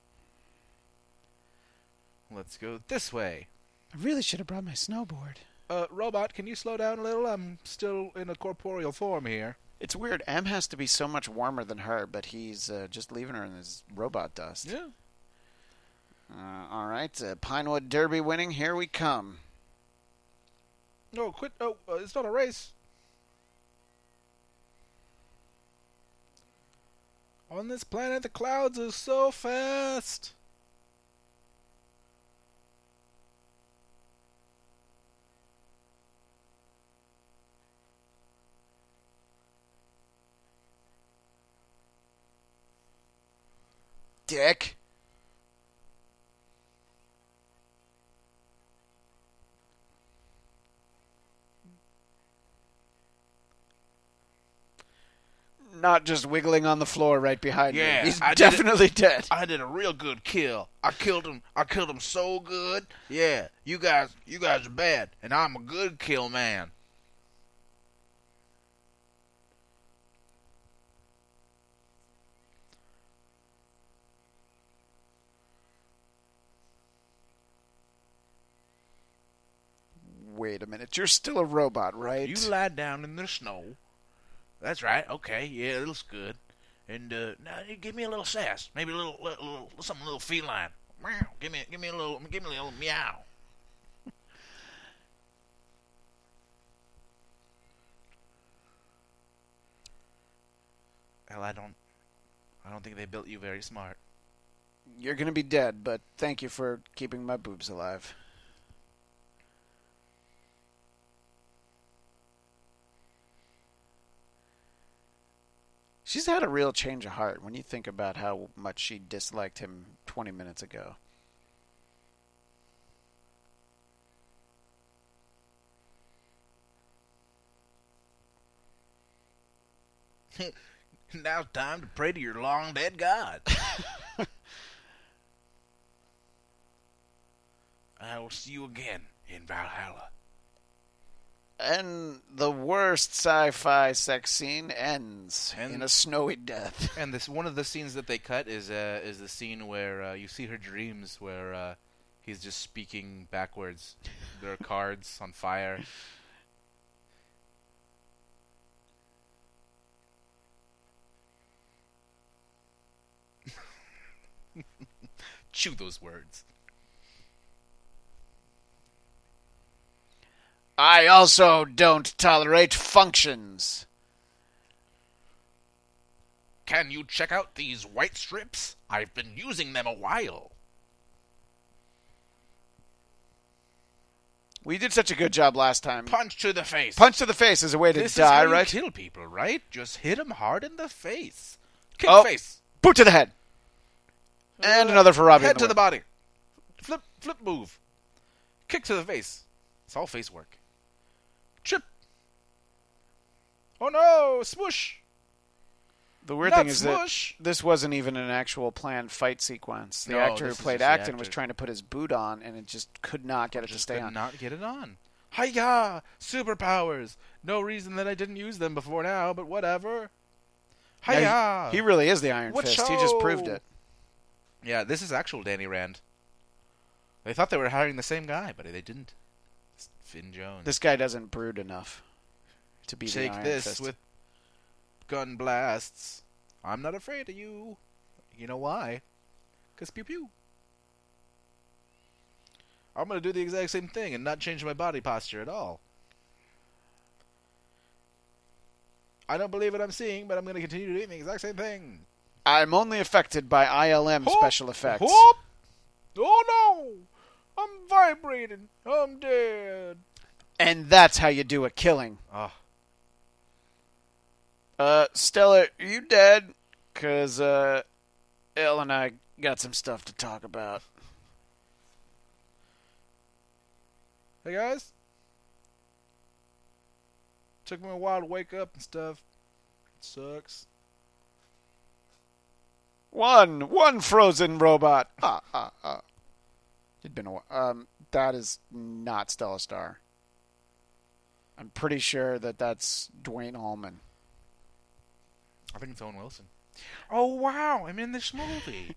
Let's go this way. I really should have brought my snowboard. Robot, can you slow down a little? I'm still in a corporeal form here. It's weird. M has to be so much warmer than her, but he's just leaving her in his robot dust. Yeah. All right, Pinewood Derby winning. Here we come. No, quit. Oh, it's not a race. On this planet, the clouds are so fast. Dick. Not just wiggling on the floor right behind me. Yeah, He's I did it. definitely dead. I did a real good kill. I killed him so good. Yeah, you guys are bad, and I'm a good kill man. Wait a minute. You're still a robot, right? You lie down in the snow. That's right. Okay, yeah, it looks good. And now you give me a little sass, maybe a little something a little feline. Meow. Give me a little meow. Hell, I don't think they built you very smart. You're going to be dead, but thank you for keeping my boobs alive. She's had a real change of heart when you think about how much she disliked him 20 minutes ago. Now it's time to pray to your long dead god. I will see you again in Valhalla. And the worst sci-fi sex scene ends And- in a snowy death. And this one of the scenes that they cut is the scene where you see her dreams, where he's just speaking backwards. There are cards on fire. Chew those words. I also don't tolerate functions. Can you check out these white strips? I've been using them a while. We did such a good job last time. Punch to the face. Punch to the face is a way to This die, is how right? you kill people, right? Just hit them hard in the face. Kick Oh. face. Boot to the head. And another for Robbie. Head in to the the win. body. Flip move. Kick to the face. It's all face work. Chip. Oh no, smoosh. The weird Not thing is smush. that this wasn't even an actual planned fight sequence. The No, actor who this is played just the Acton was actor. trying to put his boot on, and it just could not get it to Just stay could on. not get it on. Hiya! Superpowers. No reason that I didn't use them before now, but whatever. Hiya! Yeah, he really is the Iron Fist. He just proved it. Yeah, this is actual Danny Rand. They thought they were hiring the same guy, but they didn't. It's Finn Jones. This guy doesn't brood enough to be the Take Iron this Fist. with gun blasts. I'm not afraid of you. You know why? 'Cause pew pew. I'm gonna do the exact same thing and not change my body posture at all. I don't believe what I'm seeing, but I'm gonna continue doing the exact same thing. I'm only affected by ILM Hop, special effects. hop. Oh no! I'm vibrating. I'm dead. And that's how you do a killing. Oh, Stella, are you dead? 'Cause, Elle and I got some stuff to talk about. hey guys. Took me a while to wake up and stuff. Sucks. One frozen robot. It'd been a while. That is not Stella Star. I'm pretty sure that that's Dwayne Allman. I think it's Owen Wilson. Oh wow! I'm in this movie.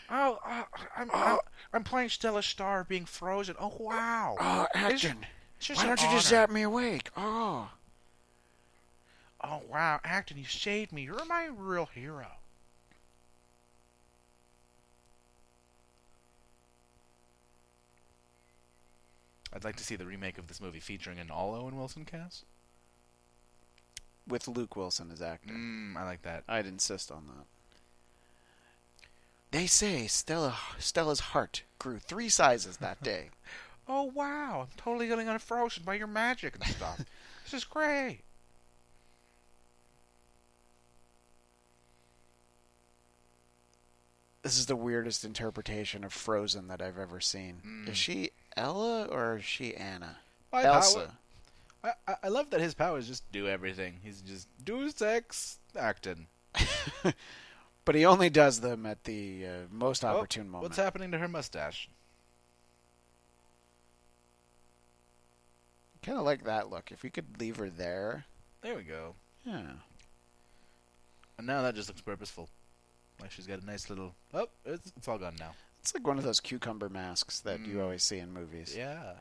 I'm playing Stella Star being frozen. Oh wow! Oh, It's- Acton. it's just Why an don't you just honor. zap me awake? Oh. Oh wow, Acton, you saved me. You're my real hero. I'd like to see the remake of this movie featuring an all Owen Wilson cast. With Luke Wilson as actor. I like that. I'd insist on that. They say Stella's heart grew 3 sizes that day. Oh wow, I'm totally getting unfrozen by your magic and stuff. This is great. This is the weirdest interpretation of Frozen that I've ever seen. Is she Ella or is she Anna? My Elsa. power. I love that his powers just do everything. He's just do sex acting. But he only does them at the most opportune moment. What's happening to her mustache? Kind of like that look. If we could leave her there. There we go. Yeah. And now that just looks purposeful. Like she's got a nice little. Oh, it's all gone now. It's like one of those cucumber masks that you always see in movies. Yeah.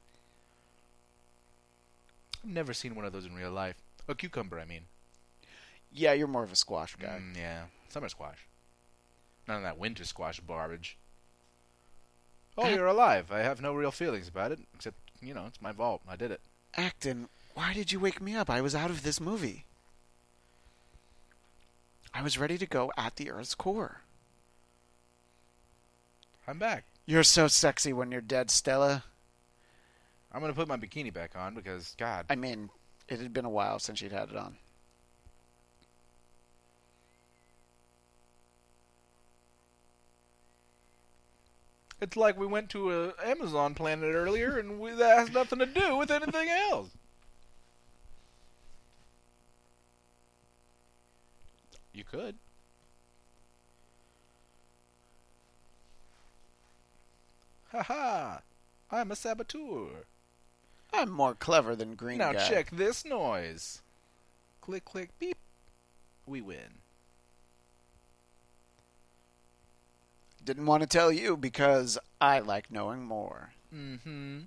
I've never seen one of those in real life. A cucumber, I mean. Yeah, you're more of a squash guy. Yeah. Summer squash. None of that winter squash garbage. Oh, you're alive. I have no real feelings about it, except, it's my fault. I did it. Acton, why did you wake me up? I was out of this movie. I was ready to go at the Earth's core. I'm back. You're so sexy when you're dead, Stella. I'm going to put my bikini back on because, God. I mean, it had been a while since you'd had it on. It's like we went to a Amazon planet earlier and that has nothing to do with anything else. You could. Haha! I'm a saboteur. I'm more clever than Green Now Guy. check this noise. Click, click, beep. We win. Didn't want to tell you because I like knowing more. Mm-hmm.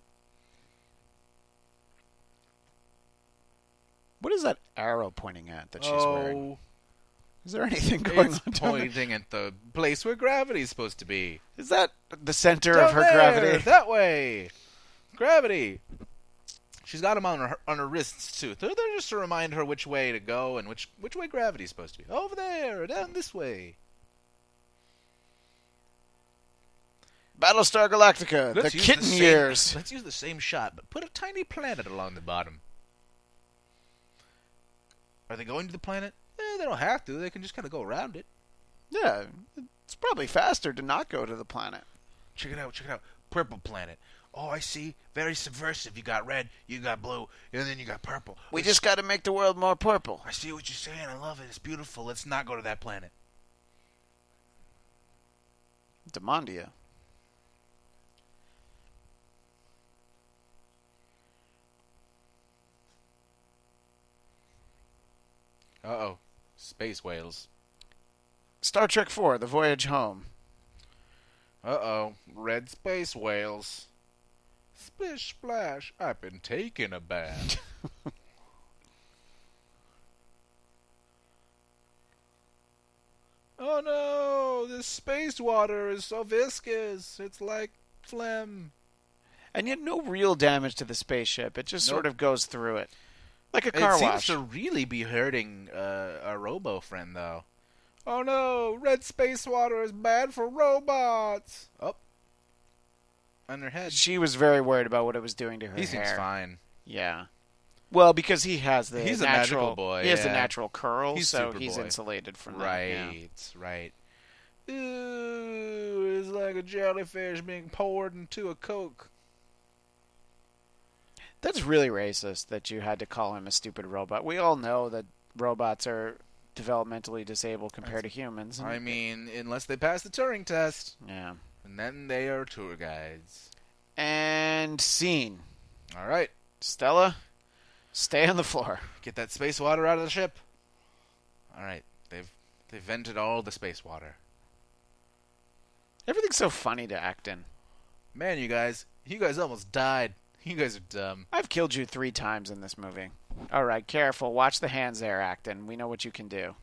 What is that arrow pointing at that she's wearing? Oh, Is there anything going it's on down there? pointing at the place where gravity's supposed to be. Is that the center Down of her there, gravity? that way. Gravity. She's got them on her wrists too. They're just to remind her which way to go and which way gravity's supposed to be. Over there, down this way. Battlestar Galactica, the kitten years. Let's use the same shot, but put a tiny planet along the bottom. Are they going to the planet? They don't have to. They can just kind of go around it. Yeah, it's probably faster to not go to the planet. Check it out. Purple planet. Oh, I see. Very subversive. You got red, you got blue, and then you got purple. We just got to make the world more purple. I see what you're saying. I love it. It's beautiful. Let's not go to that planet. Demondia. Uh-oh. Space whales. Star Trek IV, The Voyage Home. Uh-oh. Red space whales. Splish splash. I've been taking a bath. Oh no! This space water is so viscous. It's like phlegm. And yet no real damage to the spaceship. It just sort of goes through it. Like a car It wash. seems to really be hurting our robo friend, though. Oh no! Red space water is bad for robots! Oh. On her head. She was very worried about what it was doing to her He hair. seems fine. Yeah. Well, because he has the He's a natural, magical boy, he has the yeah. natural curl, He's so Superboy. he's insulated from that. Right, Yeah. right. Ooh, it's like a jellyfish being poured into a Coke. That's really racist that you had to call him a stupid robot. We all know that robots are developmentally disabled compared to humans. I mean, unless they pass the Turing test. Yeah. And then they are tour guides. And scene. All right. Stella, stay on the floor. Get that space water out of the ship. All right. They've vented all the space water. Everything's so funny to act in. Man, you guys almost died. You guys are dumb. I've killed you 3 times in this movie. All right, careful. Watch the hands there, Acton. We know what you can do.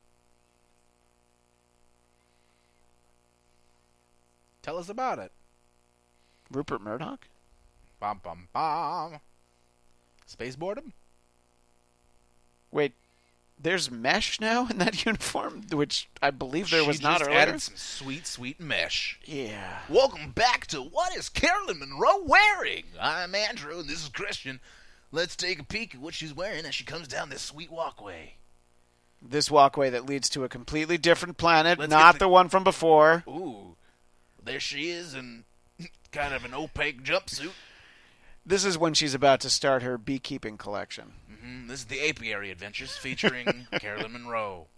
Tell us about it. Rupert Murdoch? Bum bum bum. Space boredom? Wait, there's mesh now in that uniform, which I believe there was She not just earlier. added some sweet, sweet mesh. Yeah. Welcome back to What is Carolyn Monroe Wearing? I'm Andrew, and this is Christian. Let's take a peek at what she's wearing as she comes down this sweet walkway. This walkway that leads to a completely different planet, Let's not get the one from before. Ooh, there she is in kind of an opaque jumpsuit. This is when she's about to start her beekeeping collection. This is the Apiary Adventures featuring Carolyn Monroe.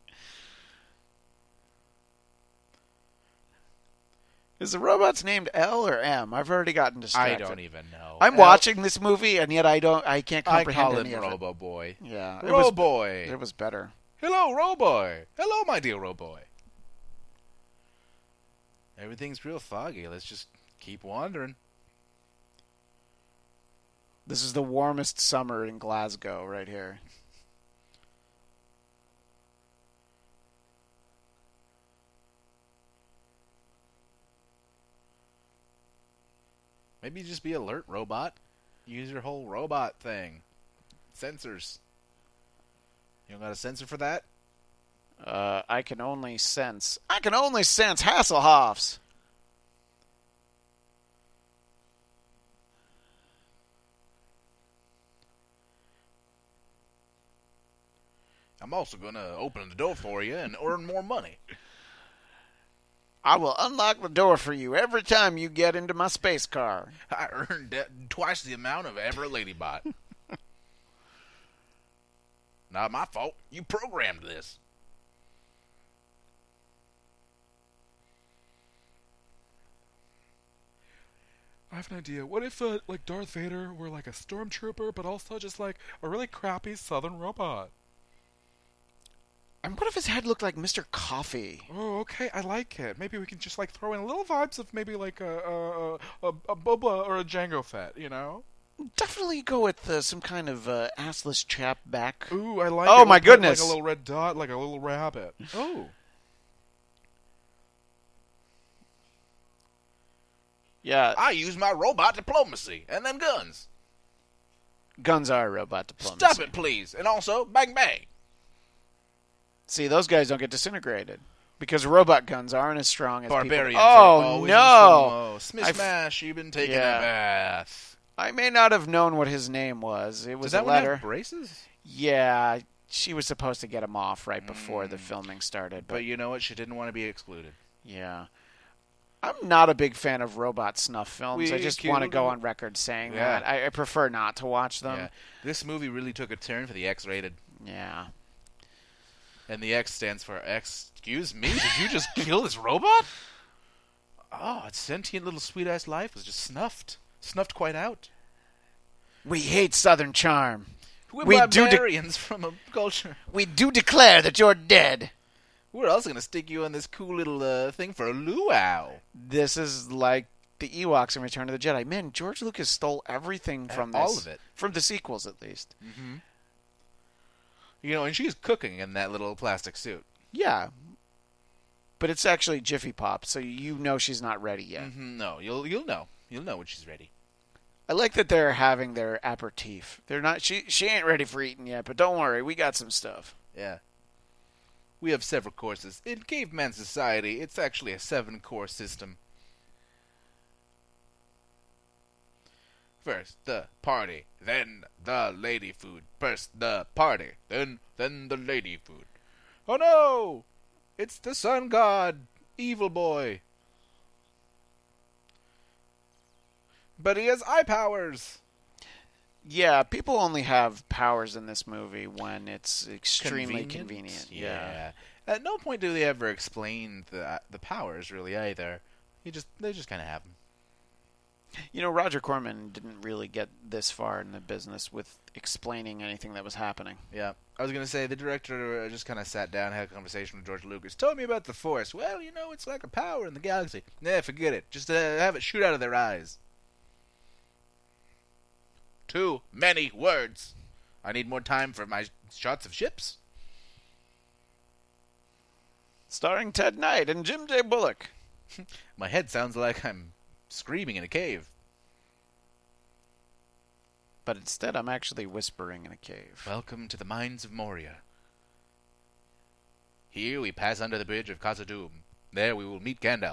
Is the robot's named L or M? I've already gotten distracted. I don't even know. I'm watching this movie, and yet I can't I comprehend call any him of it. Robo Boy. Yeah, Roboy. It was better. Hello, Roboy. Hello, my dear Roboy. Everything's real foggy. Let's just keep wandering. This is the warmest summer in Glasgow right here. Maybe just be alert, robot. Use your whole robot thing. Sensors. You don't got a sensor for that? I can only sense Hasselhoffs. I'm also going to open the door for you and earn more money. I will unlock the door for you every time you get into my space car. I earned twice the amount of ever a ladybot. Not my fault. You programmed this. have an idea. What if, like, Darth Vader were, like, a stormtrooper, but also just, like, a really crappy southern robot? And what if his head looked like Mr. Coffee? Oh, okay, I like it. Maybe we can just, like, throw in little vibes of maybe, like, a Boba or a Jango Fett, you know? Definitely go with some kind of assless chap back. Ooh, I like Oh, it. my We'll put, goodness. like, a little red dot, like a little rabbit. Oh. Yeah, I use my robot diplomacy and then guns. guns are robot diplomacy. Stop it, please. And also, bang, bang. See, those guys don't get disintegrated because robot guns aren't as strong as Barbarians people. are Oh, always no! Smish smash, you've been taking Yeah. a bath. I may not have known what his name was. It was Did that a one letter. have braces? Yeah, she was supposed to get him off right before the filming started. But you know what? She didn't want to be excluded. Yeah. I'm not a big fan of robot snuff films. We I just want to killed go him. on record saying Yeah. that. I prefer not to watch them. Yeah. This movie really took a turn for the X-rated. Yeah. And the X stands for excuse me? Did you just kill this robot? Oh, its sentient little sweet-ass life was just snuffed. Snuffed quite out. We hate Southern charm. We're We do barbarians from a culture. We do declare that you're dead. We're also going to stick you on this cool little thing for a luau. This is like the Ewoks in Return of the Jedi. Man, George Lucas stole everything from this. All of it. From the sequels, at least. Mm-hmm. You know, and she's cooking in that little plastic suit. Yeah. But it's actually Jiffy Pop, so you know she's not ready yet. Mm-hmm. No, you'll know. You'll know when she's ready. I like that they're having their aperitif. They're not. She ain't ready for eating yet, but don't worry, we got some stuff. Yeah. We have several courses. In caveman society, it's actually a 7-course system. First the party, then the lady food. First the party, then the lady food. Oh no! It's the sun god, evil boy. But he has eye powers. Yeah, people only have powers in this movie when it's extremely convenient. Yeah. At no point do they ever explain the powers really either. They just kind of have them. You know, Roger Corman didn't really get this far in the business with explaining anything that was happening. Yeah. I was going to say, the director just kind of sat down, had a conversation with George Lucas. Told me about the Force. Well, you know, it's like a power in the galaxy. Nah, forget it. Just have it shoot out of their eyes. Too many words. I need more time for my shots of ships. Starring Ted Knight and Jim J. Bullock. My head sounds like I'm screaming in a cave. But instead, I'm actually whispering in a cave. Welcome to the mines of Moria. Here we pass under the bridge of Khazad-dûm. There we will meet Gandalf.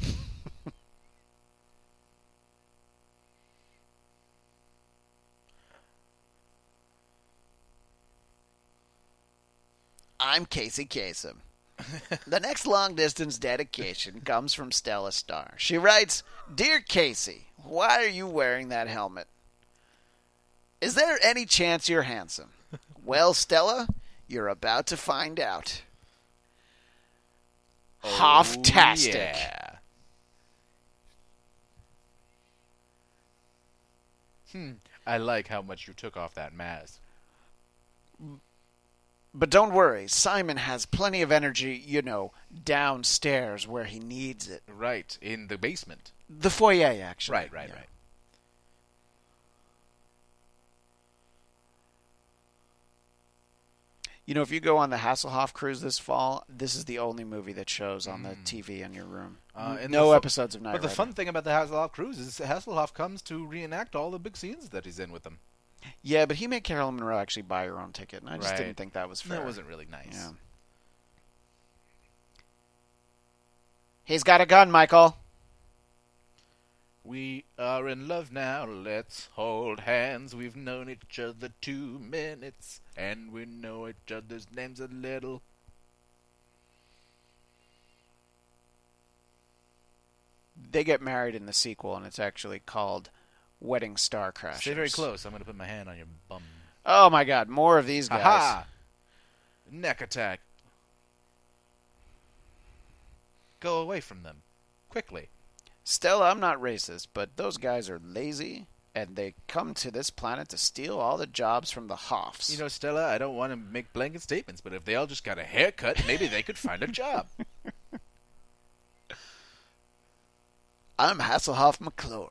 I'm Casey Kasem. The next long-distance dedication comes from Stella Starr. She writes, Dear Casey, why are you wearing that helmet? Is there any chance you're handsome? Well, Stella, you're about to find out. Hoff-tastic. Yeah. I like how much you took off that mask. But don't worry, Simon has plenty of energy, you know, downstairs where he needs it. Right, in the basement. The foyer, actually. Right. You know, if you go on the Hasselhoff cruise this fall, this is the only movie that shows on the TV in your room. No episodes of Knight But the Rider. fun thing about the Hasselhoff cruise is Hasselhoff comes to reenact all the big scenes that he's in with them. Yeah, but he made Carolyn Monroe actually buy her own ticket, and I just Right. didn't think that was fair. That wasn't really nice. Yeah. He's got a gun, Michael. We are in love now, let's hold hands. We've known each other 2 minutes, and we know each other's names a little. They get married in the sequel, and it's actually called Wedding Star Crashers. Stay very close, I'm going to put my hand on your bum. Oh my god, more of these guys. Aha! Neck attack. Go away from them. Quickly. Stella, I'm not racist, but those guys are lazy, and they come to this planet to steal all the jobs from the Hoffs. You know, Stella, I don't want to make blanket statements, but if they all just got a haircut, maybe they could find a job. I'm Hasselhoff McClure.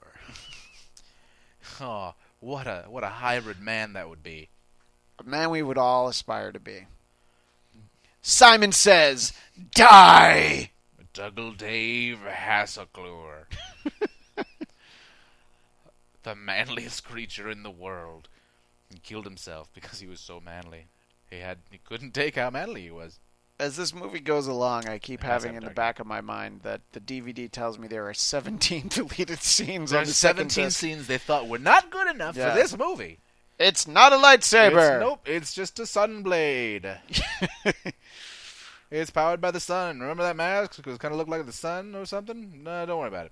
Oh, what a hybrid man that would be. A man we would all aspire to be. Simon Says, die! Dougal Dave Hasselclure. The manliest creature in the world. He killed himself because he was so manly. He couldn't take how manly he was. As this movie goes along, I keep having I'm in the talking. back of my mind that the DVD tells me there are 17 deleted scenes on There's the second 17 disc. scenes they thought were not good enough Yeah. for this movie. It's not a lightsaber! Nope, it's just a sunblade. It's powered by the sun. Remember that mask? Because it kind of looked like the sun or something? No, don't worry about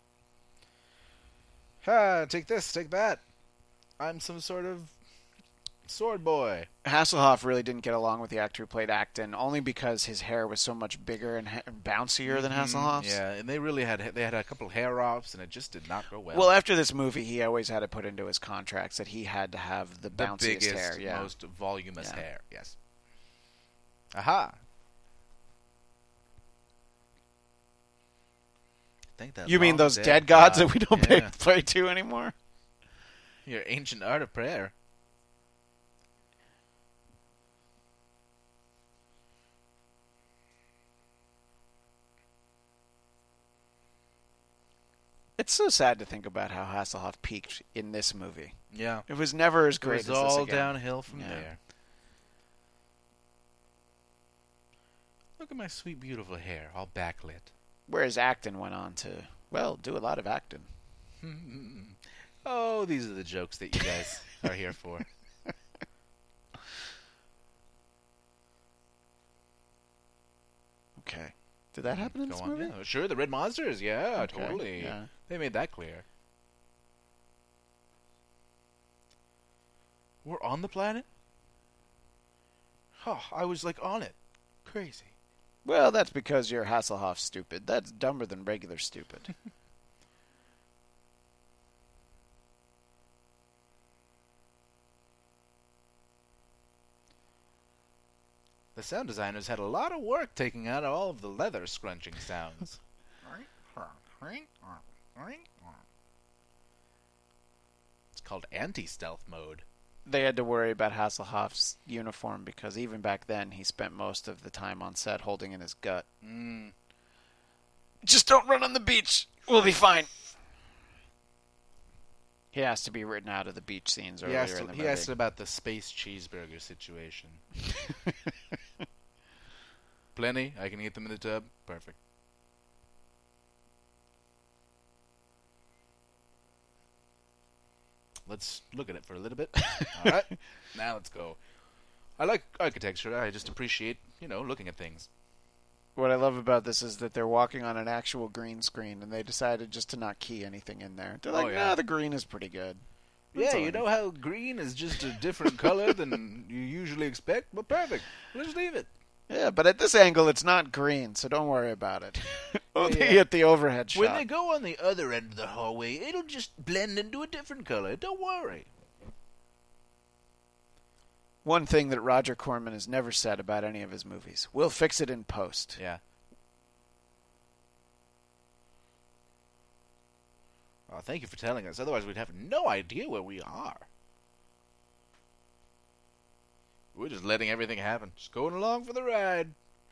it. Take this, take that. I'm some sort of sword boy. Hasselhoff really didn't get along with the actor who played Acton, only because his hair was so much bigger and bouncier than Hasselhoff's. Yeah, and they had a couple hair offs, and it just did not go well. Well, after this movie, he always had to put into his contracts that he had to have the the bounciest biggest, hair. Yeah. most voluminous Yeah. hair. Yes. Aha. I think that You mean long those dead gods god. that we don't Yeah. pray to anymore? Your ancient art of prayer. It's so sad to think about how Hasselhoff peaked in this movie. Yeah. It was never as It great was as this all again. downhill from Yeah. there. Look at my sweet, beautiful hair, all backlit. Whereas Acton went on to, well, do a lot of acting. Oh, these are the jokes that you guys are here for. Okay. Did that happen in Go this on. movie? Yeah, sure, the Red Monsters. Yeah, Okay, totally. yeah. They made that clear. We're on the planet? Oh, I was like on it. Crazy. Well, that's because you're Hasselhoff stupid. That's dumber than regular stupid. The sound designers had a lot of work taking out all of the leather scrunching sounds. It's called anti-stealth mode. They had to worry about Hasselhoff's uniform because even back then he spent most of the time on set holding in his gut. Just don't run on the beach. We'll be fine. He has to be written out of the beach scenes earlier in the movie. He asked about the space cheeseburger situation. Plenty? I can eat them in the tub? Perfect. Let's look at it for a little bit. All right. Now let's go. I like architecture. I just appreciate, looking at things. What I love about this is that they're walking on an actual green screen, and they decided just to not key anything in there. They're like, yeah. nah, the green is pretty good. That's Yeah, all I you know need. how green is just a different color than you usually expect? Well, perfect. Let's leave it. Yeah, but at this angle, it's not green, so don't worry about it. Only Yeah. at the overhead shot. When they go on the other end of the hallway, it'll just blend into a different color. Don't worry. One thing that Roger Corman has never said about any of his movies: we'll fix it in post. Yeah. Oh, thank you for telling us. Otherwise, we'd have no idea where we are. We're just letting everything happen. Just going along for the ride.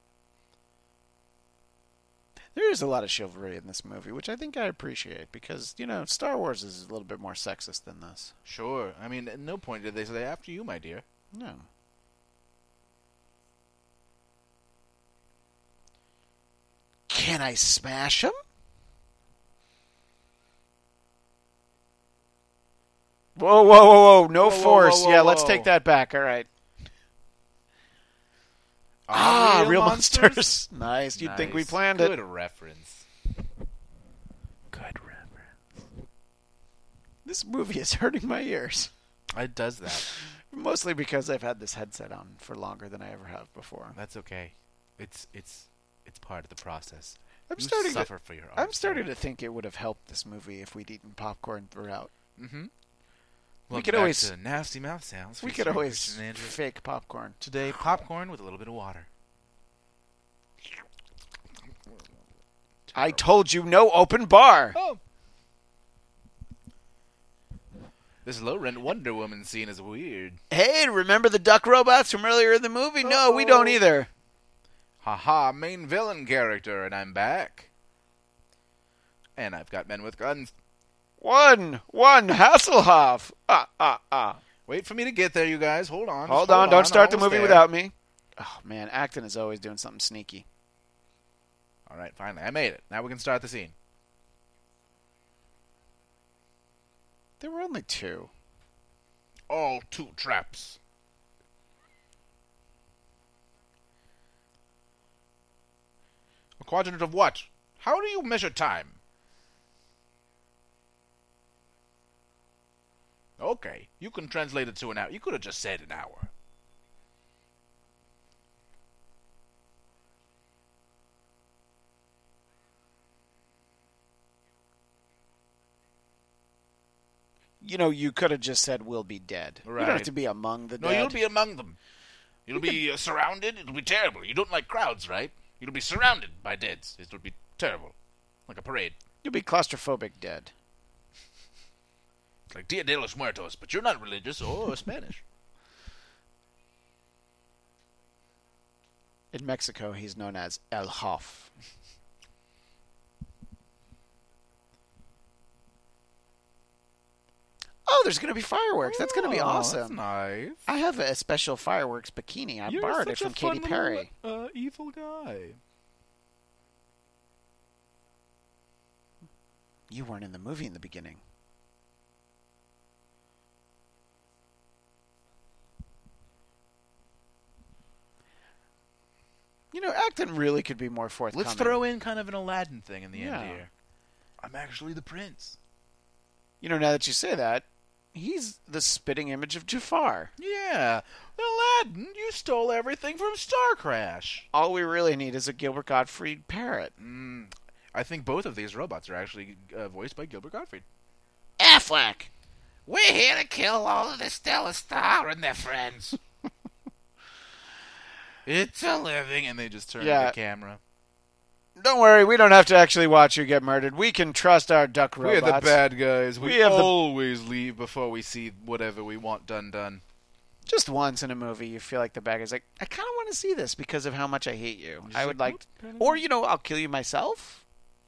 There is a lot of chivalry in this movie, which I think I appreciate because, Star Wars is a little bit more sexist than this. Sure. I mean, at no point did they say, after you, my dear. No. Can I smash him? Whoa, whoa, whoa, whoa. No Whoa, whoa, force. whoa, whoa, Yeah, let's whoa. take that back. All right. Real monsters. Nice. You'd think we Nice. planned Good it. reference. Good reference. This movie is hurting my ears. It does that. Mostly because I've had this headset on for longer than I ever have before. That's okay. It's part of the process. You suffer for your art. I'm starting to think it would have helped this movie if we'd eaten popcorn throughout. Mm-hmm. We could always to Nasty Mouth Sounds. We could always fake popcorn. Today, popcorn with a little bit of water. I told you no open bar. Oh. This low-rent Wonder Woman scene is weird. Hey, remember the duck robots from earlier in the movie? No, we don't either. Haha, main villain character, and I'm back. And I've got men with guns. One, Hasselhoff. Wait for me to get there, you guys. Hold on. Hold on, don't start the Almost movie there. without me. Oh, man, Acton is always doing something sneaky. All right, finally, I made it. Now we can start the scene. There were only two. All two traps. A quadrant of what? How do you measure time? Okay, you can translate it to an hour. You could have just said an hour. You know, you could have just said we'll be dead. You don't have Right. to be among the No, dead. you'll be among them. You'll be surrounded. It'll be terrible. You don't like crowds, right? You'll be surrounded by deads. It'll be terrible. Like a parade. You'll be claustrophobic dead. It's like Dia de los Muertos, but you're not religious or Spanish. In Mexico, he's known as El Hoff. Oh, there's going to be fireworks. That's going to be awesome. That's nice. I have a special fireworks bikini. I borrowed it from Katy Perry. Evil guy. You weren't in the movie in the beginning. You know, Acton really could be more forthcoming. Let's throw in kind of an Aladdin thing in the Yeah. end here. I'm actually the prince. You know, now that you say that, he's the spitting image of Jafar. Yeah. Aladdin, you stole everything from Star Crash. All we really need is a Gilbert Gottfried parrot. I think both of these robots are actually voiced by Gilbert Gottfried. Affleck! We're here to kill all of the Stellar Star and their friends. It's a living, and they just turn the camera. Don't worry, we don't have to actually watch you get murdered. We can trust our duck robots. We're the bad guys. We We have the- always leave before we see whatever we want done. Just once in a movie, you feel like the bad guy's like, I kind of want to see this because of how much I hate you. I would like... Or, you know, I'll kill you myself.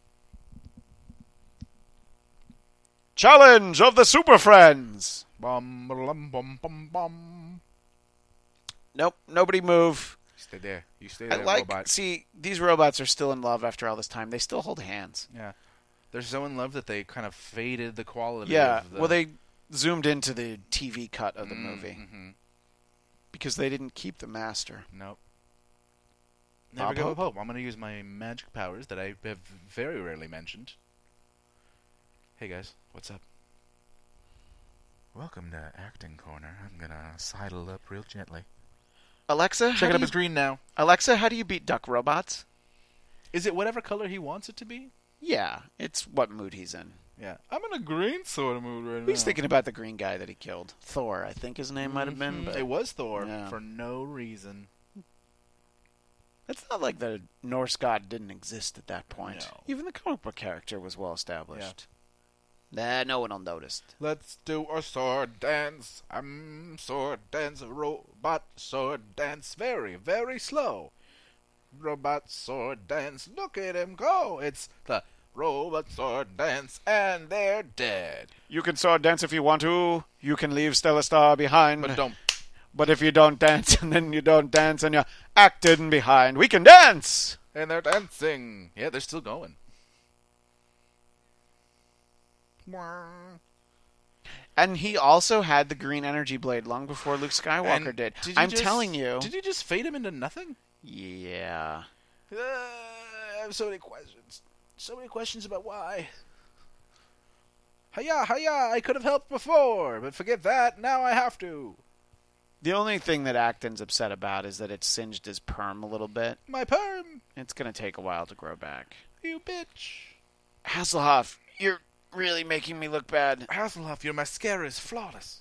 Challenge of the Super Friends! Bum, bum, bum, bum, bum. Nope, nobody move. Stay there. You stay I there, like... robot. See, these robots are still in love after all this time. They still hold hands. Yeah. They're so in love that they kind of faded the quality Yeah, of the... well, they zoomed into the TV cut of the movie. Mm-hmm. Because they didn't keep the master. Nope. Never Bob give up Hope? hope. I'm going to use my magic powers that I have very rarely mentioned. Hey guys, what's up? Welcome to Acting Corner. I'm going to sidle up real gently. Alexa, Check it up, it's green now. Alexa, how do you beat duck robots? Is it whatever color he wants it to be? Yeah, it's what mood he's in. Yeah. I'm in a green sort of mood right now. He's thinking about the green guy that he killed. Thor, I think his name might have been. But It was Thor Yeah. for no reason. it's not like the Norse god didn't exist at that point. No. Even the comic book character was well established. Nah, no one will notice. Let's do a sword dance. Sword dance, robot sword dance. Very, very slow. Robot sword dance. Look at him go. It's the robot sword dance, and they're dead. You can sword dance if you want to. You can leave Stellar Star behind. But don't. But if you don't dance, and then you don't dance, and you're acting behind, we can dance! And they're dancing. Yeah, they're still going. And he also had the green energy blade long before Luke Skywalker And did. he I'm just- telling you. Did he just fade him into nothing? Yeah. I have so many questions. So many questions about why. Hiya, hiya, I could have helped before, but forget that, now I have to. The only thing that Acton's upset about is that it singed his perm a little bit. My perm! It's going to take a while to grow back. You bitch. Hasselhoff, you're really making me look bad. Hasselhoff, your mascara is flawless.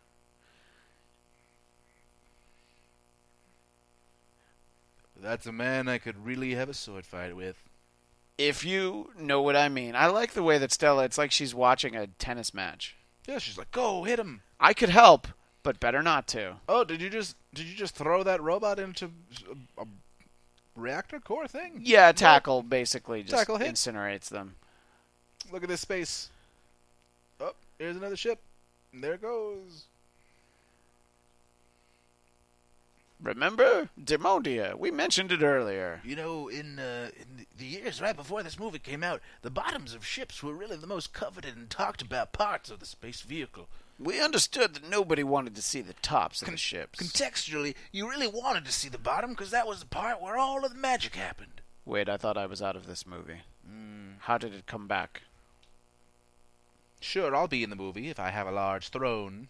That's a man I could really have a sword fight with. If you know what I mean. I like the way that Stella, it's like she's watching a tennis match. Yeah, she's like, go, hit him. I could help, but better not to. Oh, did you just throw that robot into a reactor core thing? Yeah, tackle basically just Tackle hit. incinerates them. Look at this space. Oh, here's another ship. And there it goes. Remember? Demondia. We mentioned it earlier. You know, in the years right before this movie came out, the bottoms of ships were really the most coveted and talked about parts of the space vehicle. We understood that nobody wanted to see the tops of the ships. Contextually, you really wanted to see the bottom because that was the part where all of the magic happened. Wait, I thought I was out of this movie. How did it come back? Sure, I'll be in the movie if I have a large throne.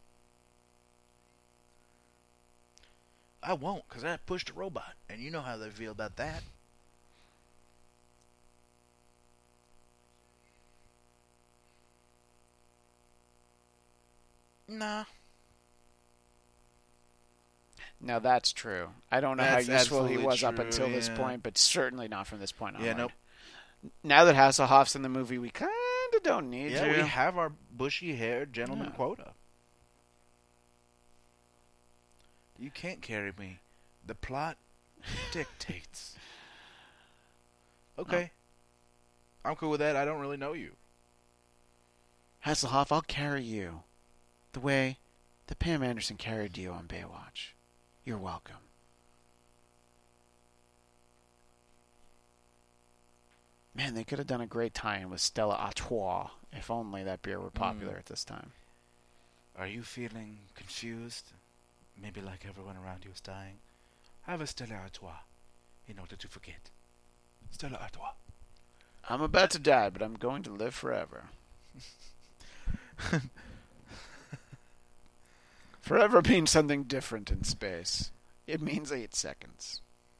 I won't, because I pushed a robot, and you know how they feel about that. Nah. Now that's true. I don't know That's how useful he absolutely was up true, until this yeah. point, but certainly not from this point on. Yeah, nope. Now that Hasselhoff's in the movie, we kind of don't need Yeah, to. we have our bushy-haired gentleman quota. You can't carry me. The plot dictates. Okay. I'm cool with that. I don't really know you. Hasselhoff, I'll carry you the way that Pam Anderson carried you on Baywatch. You're welcome. Man, they could have done a great tie-in with Stella Artois, if only that beer were popular at this time. Are you feeling confused? Maybe like everyone around you is dying? Have a Stella Artois in order to forget. Stella Artois. I'm about to die, but I'm going to live forever. Forever means something different in space. It means 8 seconds.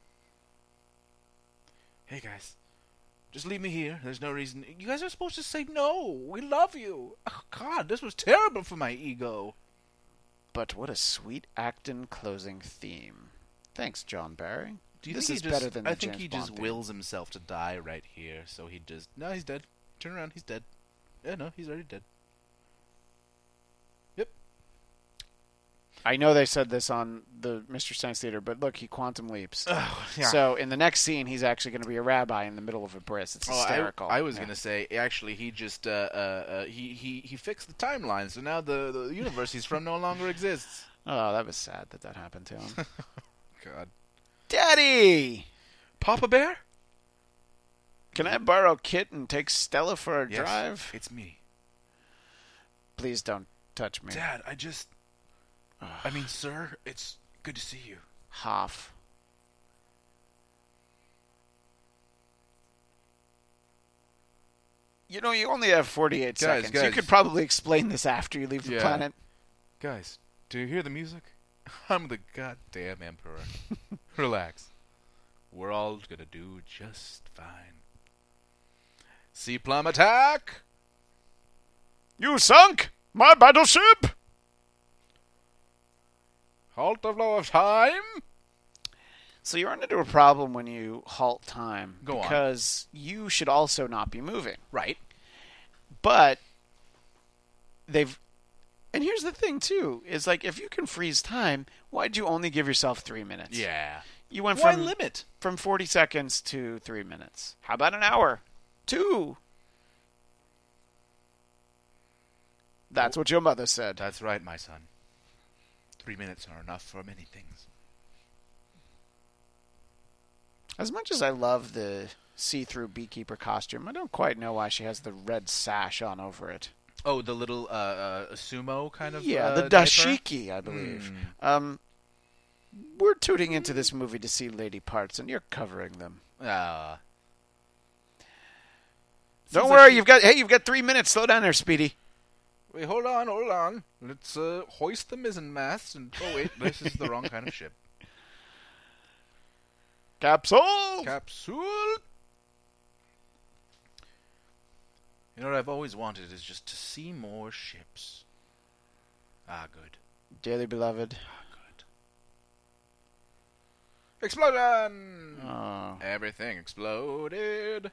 Hey guys, just leave me here. There's no reason. You guys are supposed to say no. We love you. Oh, God, this was terrible for my ego. But what a sweet Acton closing theme. Thanks, John Barry. Do you this think is he just, better than the I think James he Bond just theme. wills himself to die right here, so he just... No, he's dead. Turn around, he's dead. Yeah, no, he's already dead. Yep. I know they said this on the Mystery Science Theater, but look, he quantum leaps. Oh, yeah. So in the next scene, he's actually going to be a rabbi in the middle of a bris. It's hysterical. I was gonna say, actually, he just he fixed the timeline, so now the universe he's from no longer exists. Oh, that was sad that happened to him. God, Daddy! Papa Bear? Can I borrow Kit and take Stella for a Yes, drive? it's me, Please don't touch me. Dad. I mean, sir, it's good to see you. Hoff. You know, you only have 48 seconds. You guys. could probably explain this after you leave the Yeah. planet. Guys, do you hear the music? I'm the goddamn emperor. Relax. We're all gonna do just fine. Sea plum attack! You sunk my battleship! Halt the flow of time! So you run into a problem when you halt time. Go on. Because you should also not be moving. Right. But they've... And here's the thing, too, is like, if you can freeze time, why'd you only give yourself 3 minutes? Yeah. You went Why limit? from 40 seconds to 3 minutes. How about an hour? 2. That's what your mother said. That's right, my son. 3 minutes are enough for many things. As much as I love the see-through beekeeper costume, I don't quite know why she has the red sash on over it. Oh, the little sumo kind of Yeah, the diaper? dashiki, I believe. We're tuning into this movie to see lady parts, and you're covering them. Ah. Don't Seems worry, like you've got 3 minutes. Slow down there, Speedy. Wait, hold on. Let's hoist the mizzen mast and... Oh, wait, this is the wrong kind of ship. Capsule! Capsule! You know what I've always wanted is just to see more ships. Ah, good. Dearly beloved. Good. Explosion! Oh. Everything exploded.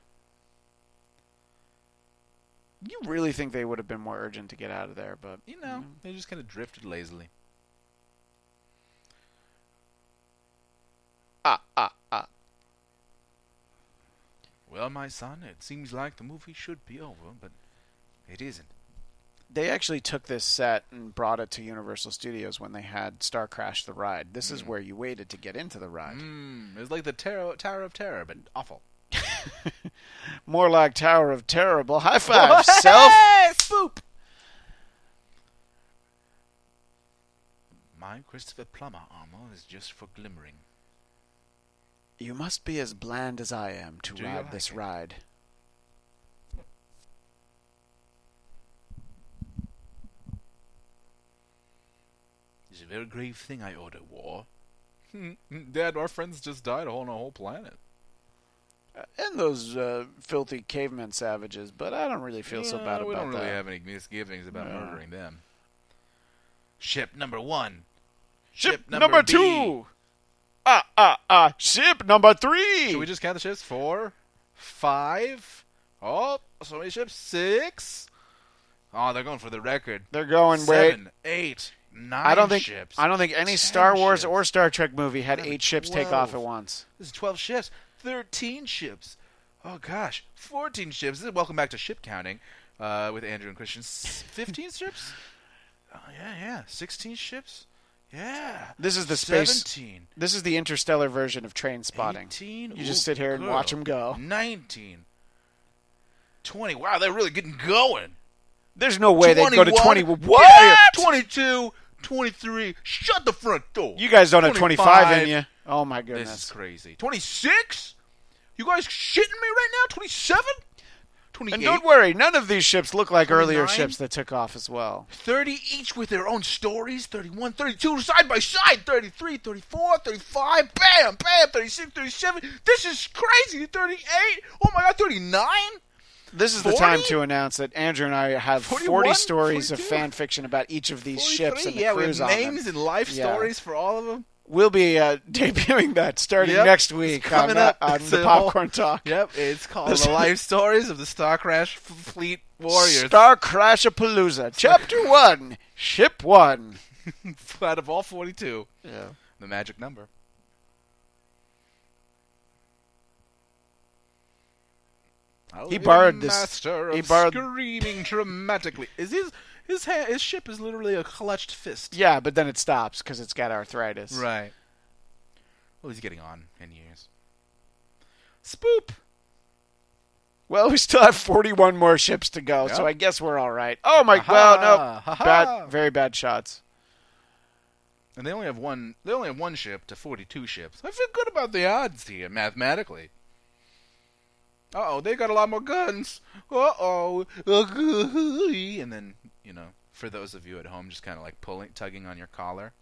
You really think they would have been more urgent to get out of there, but... You know, they just kind of drifted lazily. Well, my son, it seems like the movie should be over, but it isn't. They actually took this set and brought it to Universal Studios when they had Star Crash the ride. This is where you waited to get into the ride. It was like the Tower of Terror, but awful. More like Tower of Terrible. High five, self! Spoop! My Christopher Plummer armor is just for glimmering. You must be as bland as I am to Do you ride like this it? ride. It's a very grave thing I order, War. Dad, our friends just died on a whole planet. And those filthy caveman savages, but I don't really feel so bad about we don't really that. have any misgivings about murdering them. Ship number 1. Ship number B. 2! Ship number 3! Should we just count the ships? 4, 5. Oh, so many ships. 6. Oh, they're going for the record. They're going 7, 8, 9 I don't think ships. I don't think any 10 Star Wars ships. or Star Trek movie had 11, 8 ships take off 12. at once. This is 12 ships. 13 ships. Oh, gosh. 14 ships. This is Welcome Back to Ship Counting with Andrew and Christian. 15 ships? Oh, yeah. 16 ships? Yeah. This is the space. 17. This is the interstellar version of Train Spotting. 18. You just sit here and watch them go. 19. 20. Wow, they're really getting going. There's no way they'd go to 20. 21. What? Get out of here. 22. 23. Shut the front door. You guys don't have 25 in you. Oh my This goodness. is crazy. 26? You guys shitting me right now? 27? 28? And don't worry, none of these ships look like earlier 29? ships that took off as well. 30 each with their own stories. 31, 32 side by side. 33, 34, 35. Bam, bam. 36, 37. This is crazy. 38. Oh my god, 39? This is the 40? time to announce that Andrew and I have 40 41? stories 42? of fan fiction about each of these 43? ships and the yeah, crews with on names them. and life Yeah. stories for all of them. We'll be debuting that starting Yep. next It's week coming on up. on It's the a whole- Popcorn Talk. Yep, it's called The Life Stories of the Star Crash Fleet Warriors. Star Crashapalooza, Chapter 1, Ship 1. Out of all 42. Yeah. The magic number. He borrowed this- Master of he borrowed- screaming dramatically. Is his ship is literally a clutched fist. Yeah, but then it stops because it's got arthritis. Right. Well, he's getting on in years. Spoop. Well, we still have 41 more ships to go, Yep. so I guess we're all right. Oh my! Aha, Well, no, ha-ha. bad, very bad shots. And they only have one. They only have one ship to 42 ships. I feel good about the odds here mathematically. They got a lot more guns. And then, for those of you at home, just kind of like tugging on your collar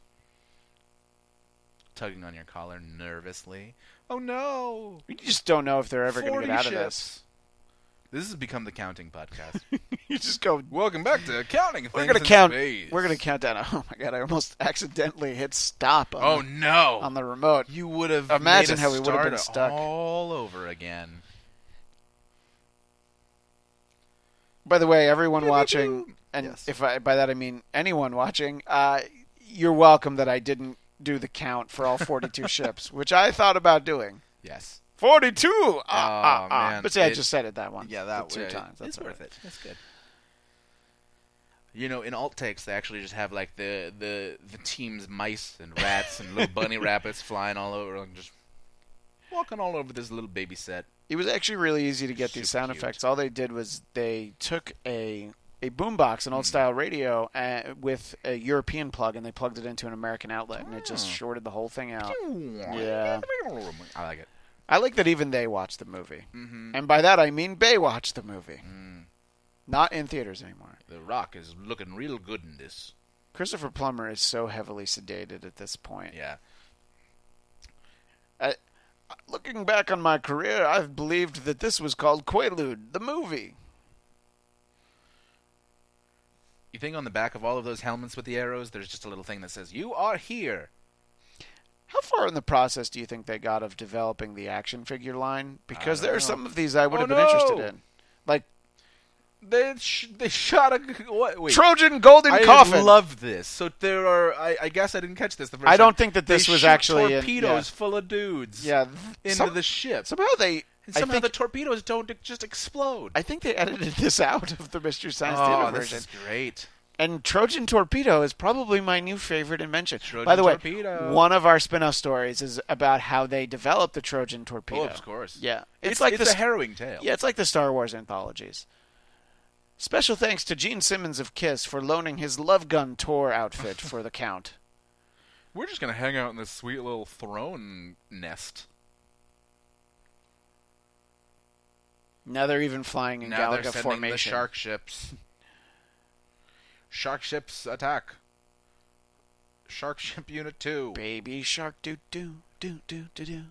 nervously. Oh no! You just don't know if they're ever going to 40 get out of ships. this. This has become the counting podcast. You just go. Welcome back to counting. We're Things gonna in count. space. We're gonna count down. Oh my god! I almost accidentally hit stop. Oh no! On the remote. You would have Imagine made how us we would have been start stuck. all over again. By the way, everyone watching, and Yes. by that I mean anyone watching, you're welcome that I didn't do the count for all 42 ships, which I thought about doing. Yes. 42. Man. But see, I just said it that one. Yeah, that two way. times. That's It's all worth right. it. That's good. In alt takes, they actually just have like the team's mice and rats and little bunny rabbits flying all over, like just walking all over this little baby set. It was actually really easy to get these Super sound cute. effects. All they did was they took a boombox, an old-style radio, with a European plug, and they plugged it into an American outlet, and it just shorted the whole thing out. Yeah. I like it. I like that even they watched the movie. Mm-hmm. And by that I mean Bay watched the movie. Not in theaters anymore. The Rock is looking real good in this. Christopher Plummer is so heavily sedated at this point. Yeah. Looking back on my career, I've believed that this was called Quaalude, the movie. You think on the back of all of those helmets with the arrows, there's just a little thing that says, "You are here." How far in the process do you think they got of developing the action figure line? Because there are know. some of these I would have been no! interested in. Like They shot a... What? Wait. Trojan Golden I Coffin. love this. So there are... I guess I didn't catch this the first I don't time. think that this They was shoot actually torpedoes full of dudes Yeah. into the ship. Somehow they... And somehow I the think, torpedoes don't just explode. I think they edited this out of the Mystery Science Theater this version. is great. And Trojan Torpedo is probably my new favorite invention. Trojan By the way, Torpedo. one of our spin-off stories is about how they developed the Trojan Torpedo. Oh, of course. Yeah. It's like a harrowing tale. Yeah, it's like the Star Wars anthologies. Special thanks to Gene Simmons of KISS for loaning his Love Gun tour outfit for the Count. We're just going to hang out in this sweet little throne nest. Now they're even flying in Now they're Galaga sending formation. the shark ships. Shark ships attack. Shark ship unit 2. Baby shark do do do do do do.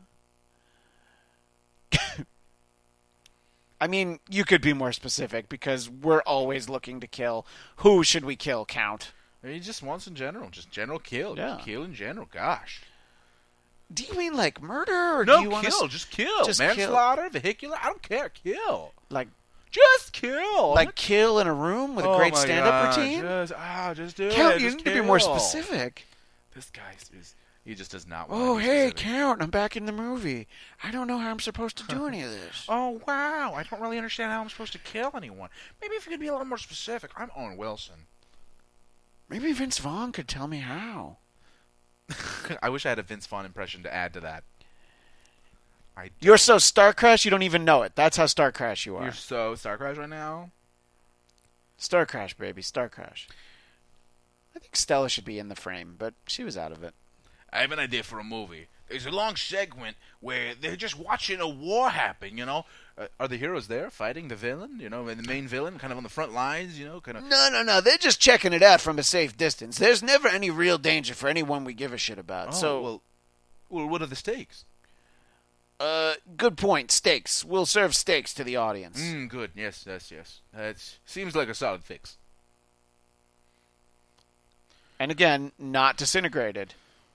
I mean, you could be more specific because we're always looking to kill. Who should we kill, Count? He just wants in general. Just general kill. Yeah. Just kill in general. Gosh. Do you mean like murder, or No, do you want kill. to Just kill. just Manslaughter, vehicular. I don't care. Kill. like Just kill. kill in a room with a great stand-up routine? Just do Count, it. you Just need to be more kill. specific. This guy is... He just does not want Oh, to be hey, specific. Count, I'm back in the movie. I don't know how I'm supposed to do any of this. Oh, wow. I don't really understand how I'm supposed to kill anyone. Maybe if you could be a little more specific. I'm Owen Wilson. Maybe Vince Vaughn could tell me how. I wish I had a Vince Vaughn impression to add to that. You're so Star Crash, you don't even know it. That's how Star Crash you are. You're so Star Crash right now. Star Crash, baby, Star Crash. I think Stella should be in the frame, but she was out of it. I have an idea for a movie. There's a long segment where they're just watching a war happen, you know? Are the heroes there fighting the villain? You know, the main villain kind of on the front lines, you know? Kind of. No. They're just checking it out from a safe distance. There's never any real danger for anyone we give a shit about. Well, what are the stakes? Good point. Steaks. We'll serve steaks to the audience. Good. Yes. That seems like a solid fix. And again, not disintegrated.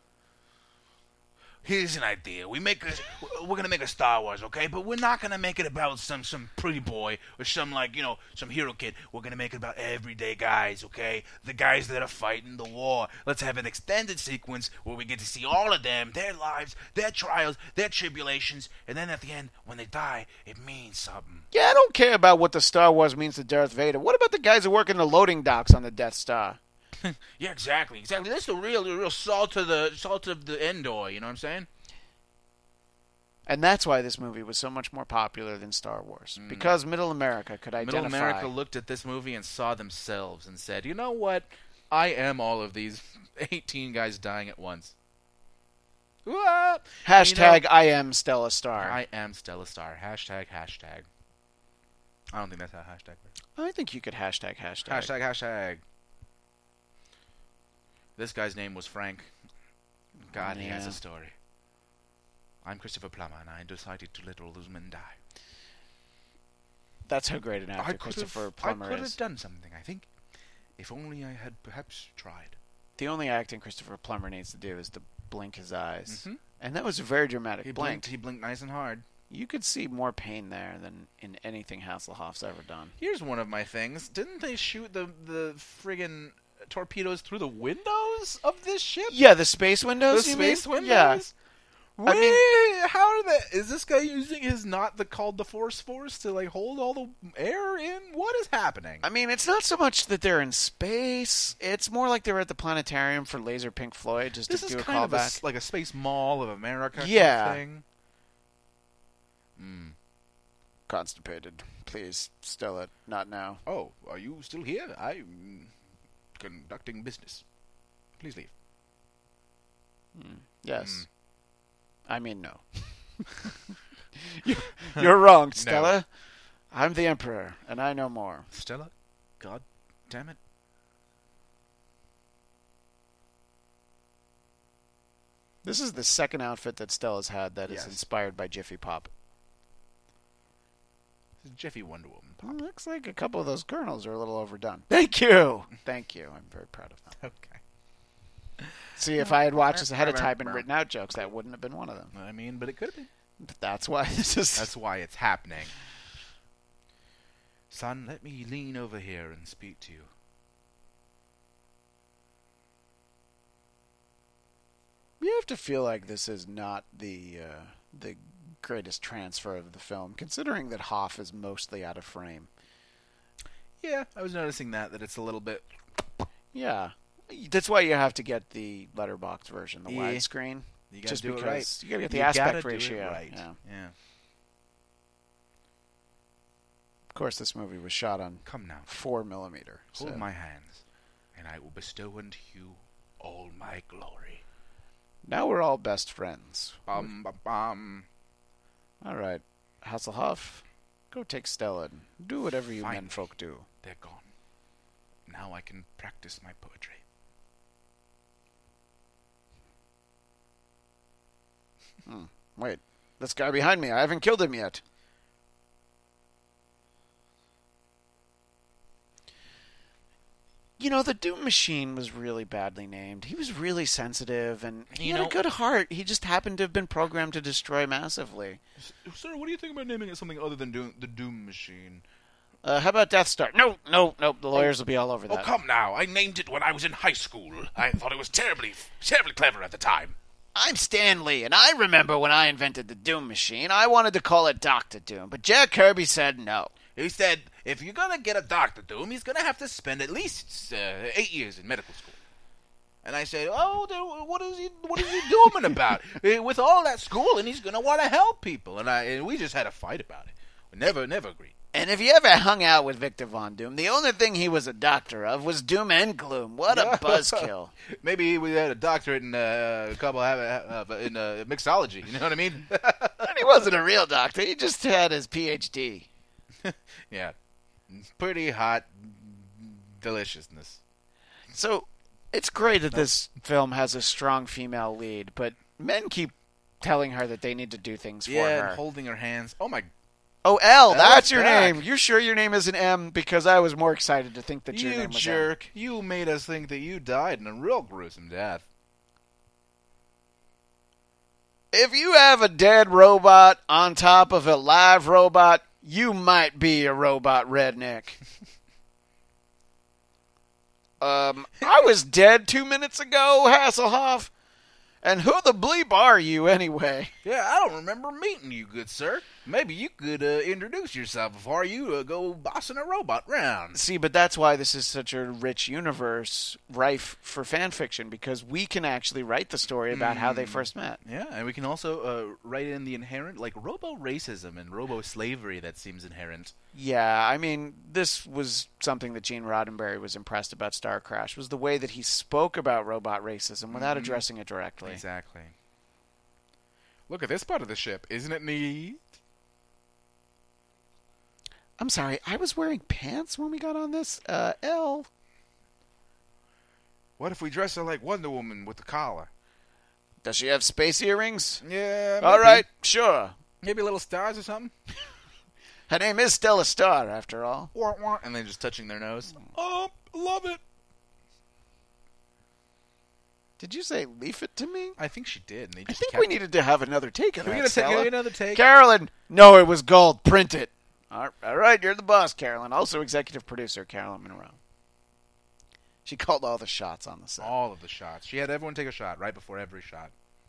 Here's an idea. We're gonna make a Star Wars, okay? But we're not gonna make it about some pretty boy or some some hero kid. We're gonna make it about everyday guys, okay? The guys that are fighting the war. Let's have an extended sequence where we get to see all of them, their lives, their trials, their tribulations, and then at the end, when they die, it means something. Yeah, I don't care about what the Star Wars means to Darth Vader. What about the guys who work in the loading docks on the Death Star? Yeah, exactly. That's the real salt of the Endor. You know what I'm saying? And that's why this movie was so much more popular than Star Wars. Because Middle America could identify. Middle America looked at this movie and saw themselves and said, "You know what? I am all of these 18 guys dying at once." Hashtag I am Stella Star. I am Stella Star. Hashtag. I don't think that's how hashtag works. I think you could hashtag. Hashtag. This guy's name was Frank. God, he has Yeah. a story. I'm Christopher Plummer, and I decided to let all those men die. That's how great an actor Christopher Plummer I could is. have done something, I think. If only I had perhaps tried. The only acting Christopher Plummer needs to do is to blink his eyes. Mhm. And that was a very dramatic He blink. blinked nice and hard. You could see more pain there than in anything Hasselhoff's ever done. Here's one of my things. Didn't they shoot the friggin' torpedoes through the windows of this ship? Yeah, the space windows. The you mean? space windows? Yeah. I mean- how are they? Is this guy using his the Force to like hold all the air in? What is happening? I mean, it's not so much that they're in space. It's more like they were at the planetarium for Laser Pink Floyd, just This to is do a kind of callback. like a space mall of America Yeah. kind of thing. Constipated. Please, Stella, not now. Oh, are you still here? I'm conducting business. Please leave. Yes. I mean, no. You're wrong, Stella. I'm the Emperor, and I know more. Stella? God damn it. This is the second outfit that Stella's had that is Yes. inspired by Jiffy Pop. Jiffy Wonder Woman pop. Looks like a couple of those kernels are a little overdone. Thank you. Thank you. I'm very proud of them. Okay. See, if I had watched this ahead of time and written out jokes, that wouldn't have been one of them. I mean, but it could have been. But that's why this is... That's why it's happening. Son, let me lean over here and speak to you. You have to feel like this is not the greatest transfer of the film, considering that Hoff is mostly out of frame. Yeah, I was noticing that it's a little bit... Yeah. That's why you have to get the letterbox version, the Yeah. widescreen. You gotta Just do because it right. you gotta get the You aspect gotta do it ratio. right. Yeah. Of course, this movie was shot on Come now. 4mm. Hold my hands, and I will bestow unto you all my glory. Now we're all best friends. Bum, bum, bum. All right, Hasselhoff, go take Stella and do whatever you Finally. menfolk do. They're gone. Now I can practice my poetry. Wait, this guy behind me, I haven't killed him yet. You know, the Doom Machine was really badly named. He was really sensitive, and he had a good heart. He just happened to have been programmed to destroy massively. Sir, what do you think about naming it something other than the Doom Machine? How about Death Star? No. The lawyers will be all over that. Oh, come now. I named it when I was in high school. I thought it was terribly clever at the time. I'm Stan Lee, and I remember when I invented the Doom Machine, I wanted to call it Dr. Doom, but Jack Kirby said no. He said, if you're going to get a Dr. Doom, he's going to have to spend at least 8 years in medical school. And I said, oh, what is he dooming about? With all that schooling, he's going to want to help people. And we just had a fight about it. We never agreed. And if you ever hung out with Victor Von Doom, the only thing he was a doctor of was doom and gloom. What a buzzkill. Maybe we had a doctorate in a couple in mixology. You know what I mean? And he wasn't a real doctor. He just had his PhD. Yeah. Pretty hot deliciousness. So, it's great that this film has a strong female lead, but men keep telling her that they need to do things for Yeah, her. and holding her hands. Oh, my... Oh, L, that's your back. name. You sure your name isn't M? Because I was more excited to think that your You name was jerk. You made us think that you died in a real gruesome death. M. If you have a dead robot on top of a live robot, you might be a robot redneck. I was dead 2 minutes ago, Hasselhoff. And who the bleep are you, anyway? Yeah, I don't remember meeting you, good sir. Maybe you could introduce yourself before you go bossing a robot round. See, but that's why this is such a rich universe, rife for fan fiction, because we can actually write the story about how they first met. Yeah, and we can also write in the inherent, like, robo-racism and robo-slavery that seems inherent. Yeah, I mean, this was something that Gene Roddenberry was impressed about Star Crash, was the way that he spoke about robot racism without addressing it directly. Exactly. Look at this part of the ship. Isn't it neat? I'm sorry, I was wearing pants when we got on this? L. What if we dress her like Wonder Woman with the collar? Does she have space earrings? Yeah, All right, sure. Maybe little stars or something? Her name is Stella Star, after all. Wah, wah, and then just touching their nose. Oh, love it. Did you say leave it to me? I think she did. And they I just think kept we needed to have another take of Can we that, get Stella. another take? Carolyn, no, it was gold. Print it. All right, you're the boss, Carolyn. Also executive producer, Carolyn Monroe. She called all the shots on the set. All of the shots. She had everyone take a shot right before every shot.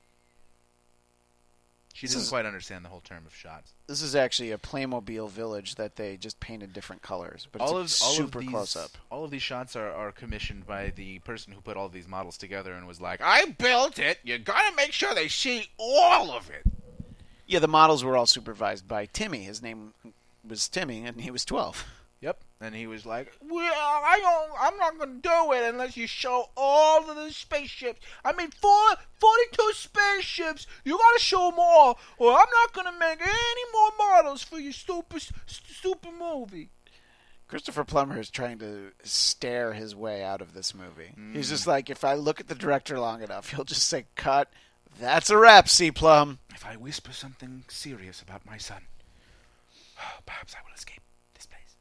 She doesn't quite understand the whole term of shots. This is actually a Playmobil village that they just painted different colors, but it's super close up. All of these shots are commissioned by the person who put all of these models together and was like, I built it. You gotta make sure they see all of it. Yeah, the models were all supervised by Timmy. His name was Timmy, and he was 12. Yep. And he was like, well, I'm not going to do it unless you show all of the spaceships. I mean, 42 spaceships. You got to show them all, or I'm not going to make any more models for your stupid movie. Christopher Plummer is trying to stare his way out of this movie. He's just like, if I look at the director long enough, he'll just say, cut, That's a wrap, C-Plum. If I whisper something serious about my son, perhaps I will escape this place.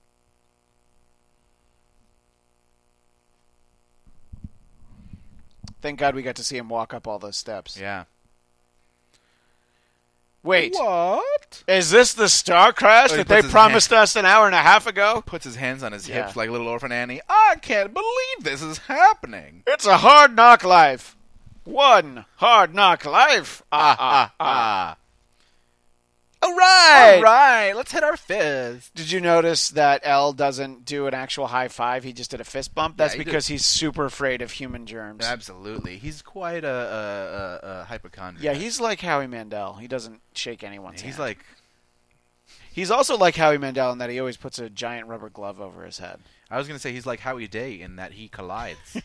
Thank God we got to see him walk up all those steps. Yeah. Wait, What? is this the Star Crash Oh, he that they puts his promised us an hour and a half ago? Puts his hands on his Yeah. hips like little orphan Annie. I can't believe this is happening. It's a hard knock life. One hard knock life. Ah. All right. All right, let's hit our fist. Did you notice that L doesn't do an actual high five? He just did a fist bump. That's Yeah, he because he's super afraid of human germs. Absolutely. He's quite a hypochondriac. Yeah, he's like Howie Mandel. He doesn't shake anyone's He's hand. like, He's also like Howie Mandel in that he always puts a giant rubber glove over his head. I was going to say he's like Howie Day in that he collides.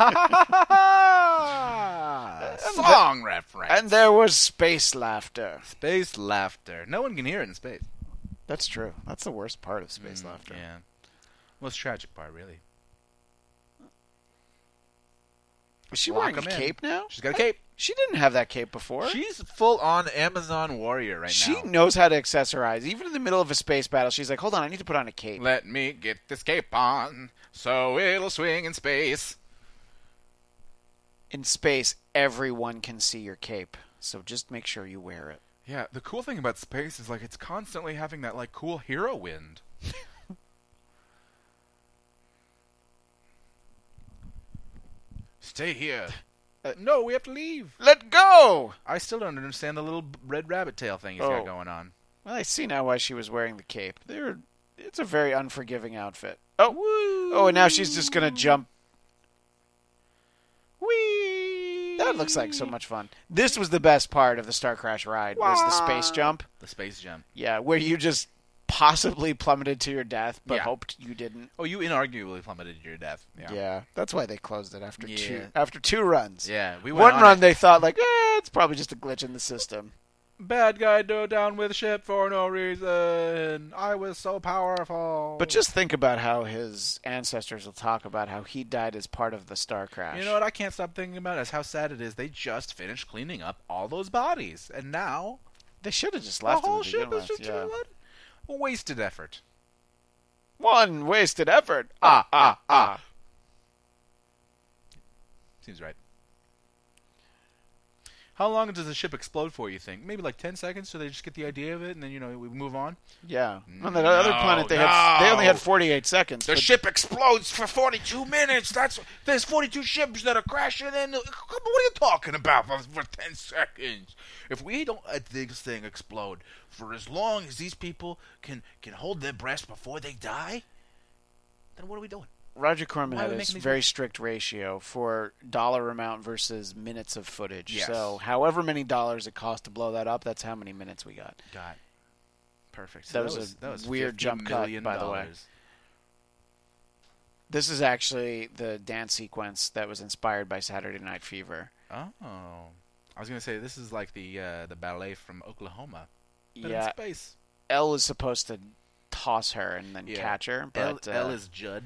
Song reference. And there was space laughter. Space laughter. No one can hear it in space. That's true. That's the worst part of space laughter. Yeah. Most tragic part, really. Is she Lock wearing a 'em in. cape now? She's got a cape. She didn't have that cape before. She's full on Amazon warrior right She now. knows how to accessorize. Even in the middle of a space battle, she's like, hold on, I need to put on a cape. Let me get this cape on so it'll swing in space. In space, everyone can see your cape, so just make sure you wear it. Yeah, the cool thing about space is like it's constantly having that like cool hero wind. Stay here. No, we have to leave. Let go! I still don't understand the little red rabbit tail thing he's got going on. Well, I see now why she was wearing the cape. It's a very unforgiving outfit. Oh, and now she's just going to jump. Whee! That looks like so much fun. This was the best part of the Star Crash ride, was the space jump. The space jump. Yeah, where you just possibly plummeted to your death, but Yeah. hoped you didn't. Oh, you inarguably plummeted to your death. Yeah, that's why they closed it after Yeah. two runs. Yeah, we went One on run it. they thought like, it's probably just a glitch in the system. Bad guy go down with ship for no reason. I was so powerful. But just think about how his ancestors will talk about how he died as part of the Star Crash. You know what I can't stop thinking about is how sad it is. They just finished cleaning up all those bodies, and now They should have just the left. whole it to ship begin is with, just a wasted effort. One wasted effort. Seems right. How long does the ship explode for, you think? Maybe like 10 seconds, so they just get the idea of it, and then, we move on? Yeah. On that other planet, they only had 48 seconds. The but ship explodes for 42 minutes. There's 42 ships that are crashing, and what are you talking about for 10 seconds? If we don't let this thing explode for as long as these people can hold their breath before they die, then what are we doing? Roger Corman Why are had we a making these very movies? strict ratio for dollar amount versus minutes of footage. Yes. So however many dollars it cost to blow that up, that's how many minutes we got. God, perfect. That was a weird $50 jump cut, million. by the way. This is actually the dance sequence that was inspired by Saturday Night Fever. Oh, I was gonna say this is like the ballet from Oklahoma, but in Yeah, space. Elle is supposed to toss her and then Yeah. catch her, but Elle is Judd,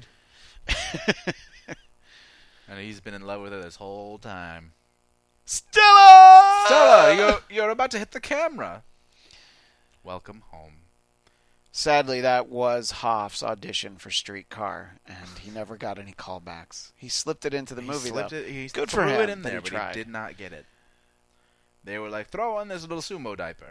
and he's been in love with her this whole time. Stella! Stella, you're about to hit the camera. Welcome home. Sadly, that was Hoff's audition for Streetcar, and he never got any callbacks. He slipped it into the movie, though. He Good for threw him it in that there, he but tried. he did not get it. They were like, throw on this little sumo diaper.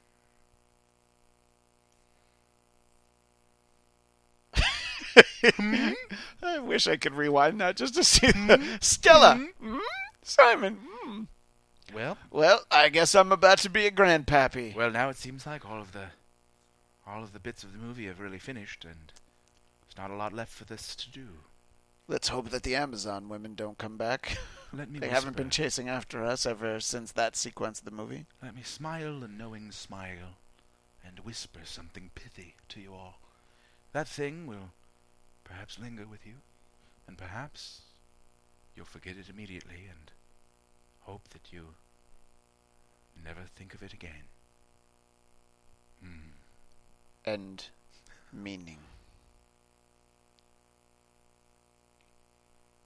I wish I could rewind that just to see the Stella. Simon. Well, I guess I'm about to be a grandpappy. Well, now it seems like all of the bits of the movie have really finished, and there's not a lot left for this to do. Let's hope that the Amazon women don't come back. Let me They whisper. haven't been chasing after us ever since that sequence of the movie. Let me smile a knowing smile, and whisper something pithy to you all. That thing will perhaps linger with you, and perhaps you'll forget it immediately and hope that you never think of it again. And meaning.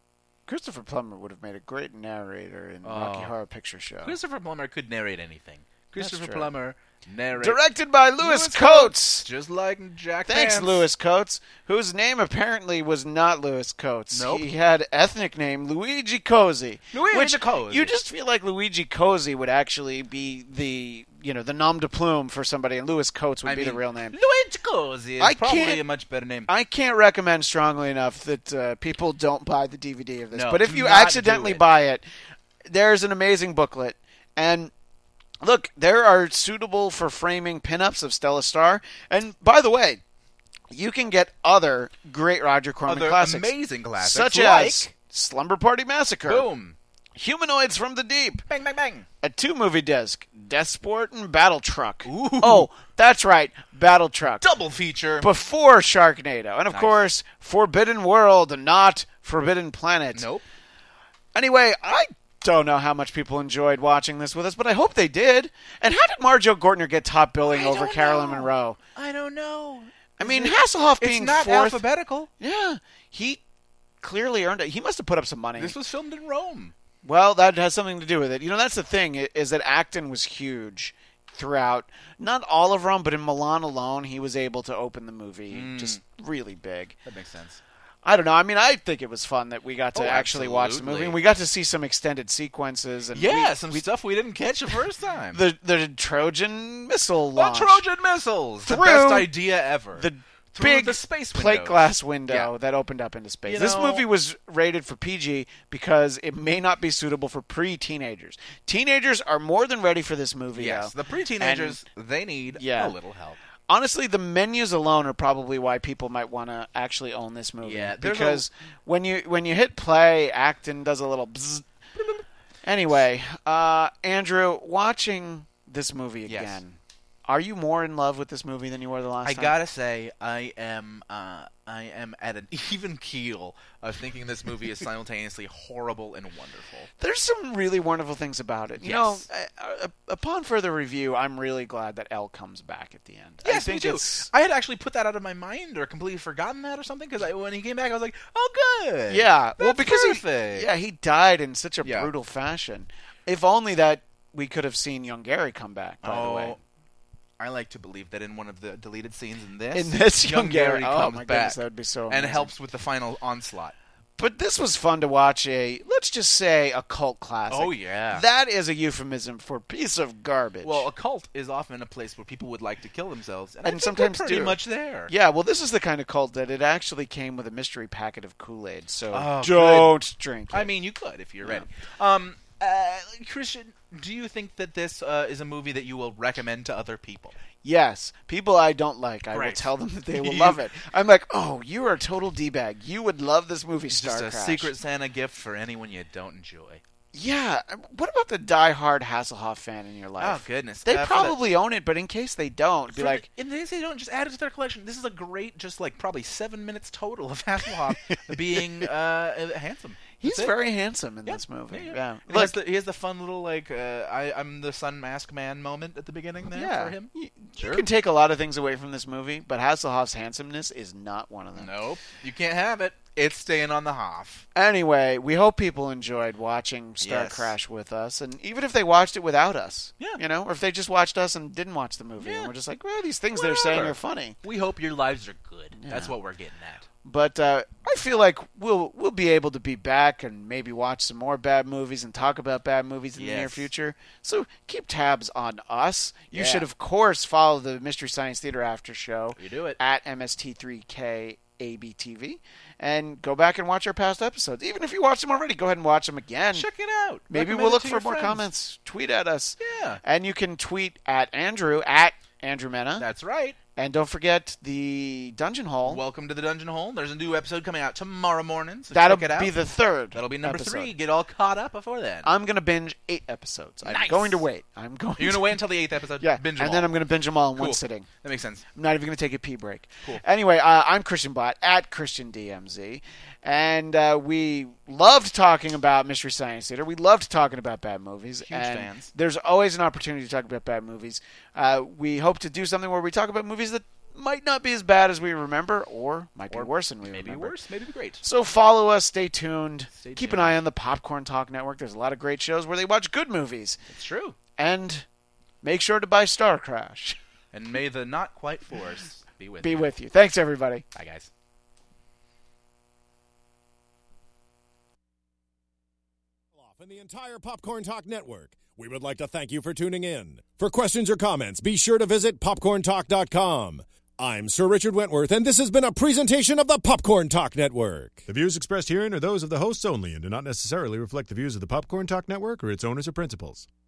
Christopher Plummer would have made a great narrator in Rocky Horror Picture Show. Christopher Plummer could narrate anything. Christopher true. Plummer narrates. Directed by Louis Coates. Just like Jack Thanks, Pants. Louis Coates, whose name apparently was not Louis Coates. Nope. He had ethnic name Luigi Cosi. Luigi Cosi. You just feel like Luigi Cosi would actually be the nom de plume for somebody, and Louis Coates would be the real name. Luigi Cosi is probably a much better name. I can't recommend strongly enough that people don't buy the DVD of this. No, but if do you not accidentally do it. buy it, there's an amazing booklet. And look, there are suitable for framing pinups of Stella Star. And by the way, you can get other great Roger Corman Other classics. amazing classics. Such like as Slumber Party Massacre. Boom. Humanoids from the Deep. Bang, bang, bang. A 2-movie disc. Death Sport and Battle Truck. Ooh. Oh, that's right. Battle Truck. Double feature. Before Sharknado. And, of course, Forbidden World, not Forbidden Planet. Nope. Anyway, I don't know how much people enjoyed watching this with us, but I hope they did. And how did Marjo Gortner get top billing over Carolyn Monroe? I don't know. I mean, Hasselhoff It's being not fourth. alphabetical. Yeah, he clearly earned it. He must have put up some money. This was filmed in Rome. Well, that has something to do with it. That's the thing, is that Acton was huge throughout, not all of Rome, but in Milan alone, he was able to open the movie just really big. That makes sense. I don't know. I mean, I think it was fun that we got to actually watch the movie, absolutely. and we got to see some extended sequences. And Some stuff we didn't catch the first time. the Trojan missile launch. Trojan missiles. The Through best idea ever. The Through big the space plate windows. glass window that opened up into space. This movie was rated for PG because it may not be suitable for pre-teenagers. Teenagers are more than ready for this movie. Yes, though. the pre-teenagers, they need a little help. Honestly, the menus alone are probably why people might want to actually own this movie. Yeah, because when you hit play, Acton does a little bzzz. Anyway, Andrew, watching this movie again, are you more in love with this movie than you were the last time? I gotta say, I am at an even keel of thinking this movie is simultaneously horrible and wonderful. There's some really wonderful things about it. You know, upon further review, I'm really glad that Elle comes back at the end. Yes, I think me too. I had actually put that out of my mind or completely forgotten that or something because when he came back, I was like, "Oh, good." Yeah, well, That's because perfect. he died in such a brutal fashion. If only that we could have seen young Gary come back. By the way. I like to believe that in one of the deleted scenes in this, young Gary comes my back goodness, that would be so amazing. and helps with the final onslaught. But this was fun to watch let's just say, a cult classic. Oh, yeah. That is a euphemism for piece of garbage. Well, a cult is often a place where people would like to kill themselves, and I think sometimes we're pretty do. much there. Yeah, well, this is the kind of cult that it actually came with a mystery packet of Kool-Aid, so Oh, don't drink it. I mean, you could if you're ready. Christian, do you think that this is a movie that you will recommend to other people? Yes. People I don't like, I will Great. tell them that they will love it. I'm like, oh, you are a total D-bag. You would love this movie, It's Star just a Crash. Secret Santa gift for anyone you don't enjoy. Yeah. What about the die-hard Hasselhoff fan in your life? Oh, goodness. They For probably own it, but in case they don't, be like... in case they don't, just add it to their collection. This is a great, just like probably 7 minutes total of Hasselhoff being handsome. He's That's it. very handsome in this movie. Yeah. And he has the fun little, like, I'm the sun mask man moment at the beginning there for him. You can take a lot of things away from this movie, but Hasselhoff's handsomeness is not one of them. Nope. You can't have it. It's staying on the Hoff. Anyway, we hope people enjoyed watching Star Crash with us, and even if they watched it without us, or if they just watched us and didn't watch the movie, and we're just like, well, these things they're saying are funny. We hope your lives are good. Yeah. That's what we're getting at. But I feel like we'll be able to be back and maybe watch some more bad movies and talk about bad movies in the near future. So keep tabs on us. You should, of course, follow the Mystery Science Theater After Show. You do it. At MST3KABTV. And go back and watch our past episodes. Even if you watched them already, go ahead and watch them again. Check it out. Maybe Recommend we'll it look to for your more friends. comments. Tweet at us. Yeah. And you can tweet at Andrew, at Andrew Mena. That's right. And don't forget the Dungeon Hall. Welcome to the Dungeon Hole. There's a new episode coming out tomorrow morning, so That'll check it out. be the third. That'll be number episode. 3. Get all caught up before then. I'm going to binge 8 episodes. I'm Nice. going to wait. You're going to wait until the 8th episode? Yeah, Binge them and then all. I'm going to binge them all in one Cool. sitting. That makes sense. I'm not even going to take a pee break. Cool. Anyway, I'm Christian Bott, at ChristianDMZ. And we loved talking about Mystery Science Theater. We loved talking about bad movies. Huge and fans. There's always an opportunity to talk about bad movies. We hope to do something where we talk about movies that might not be as bad as we remember, or might be worse than we maybe remember. Worse, maybe great. So follow us, stay tuned. Keep an eye on the Popcorn Talk Network. There's a lot of great shows where they watch good movies. It's true. And make sure to buy Star Crash. And may the not quite force be with you. Thanks, everybody. Bye, guys. And the entire Popcorn Talk Network, we would like to thank you for tuning in. For questions or comments, be sure to visit popcorntalk.com. I'm Sir Richard Wentworth, and this has been a presentation of the Popcorn Talk Network. The views expressed herein are those of the hosts only and do not necessarily reflect the views of the Popcorn Talk Network or its owners or principals.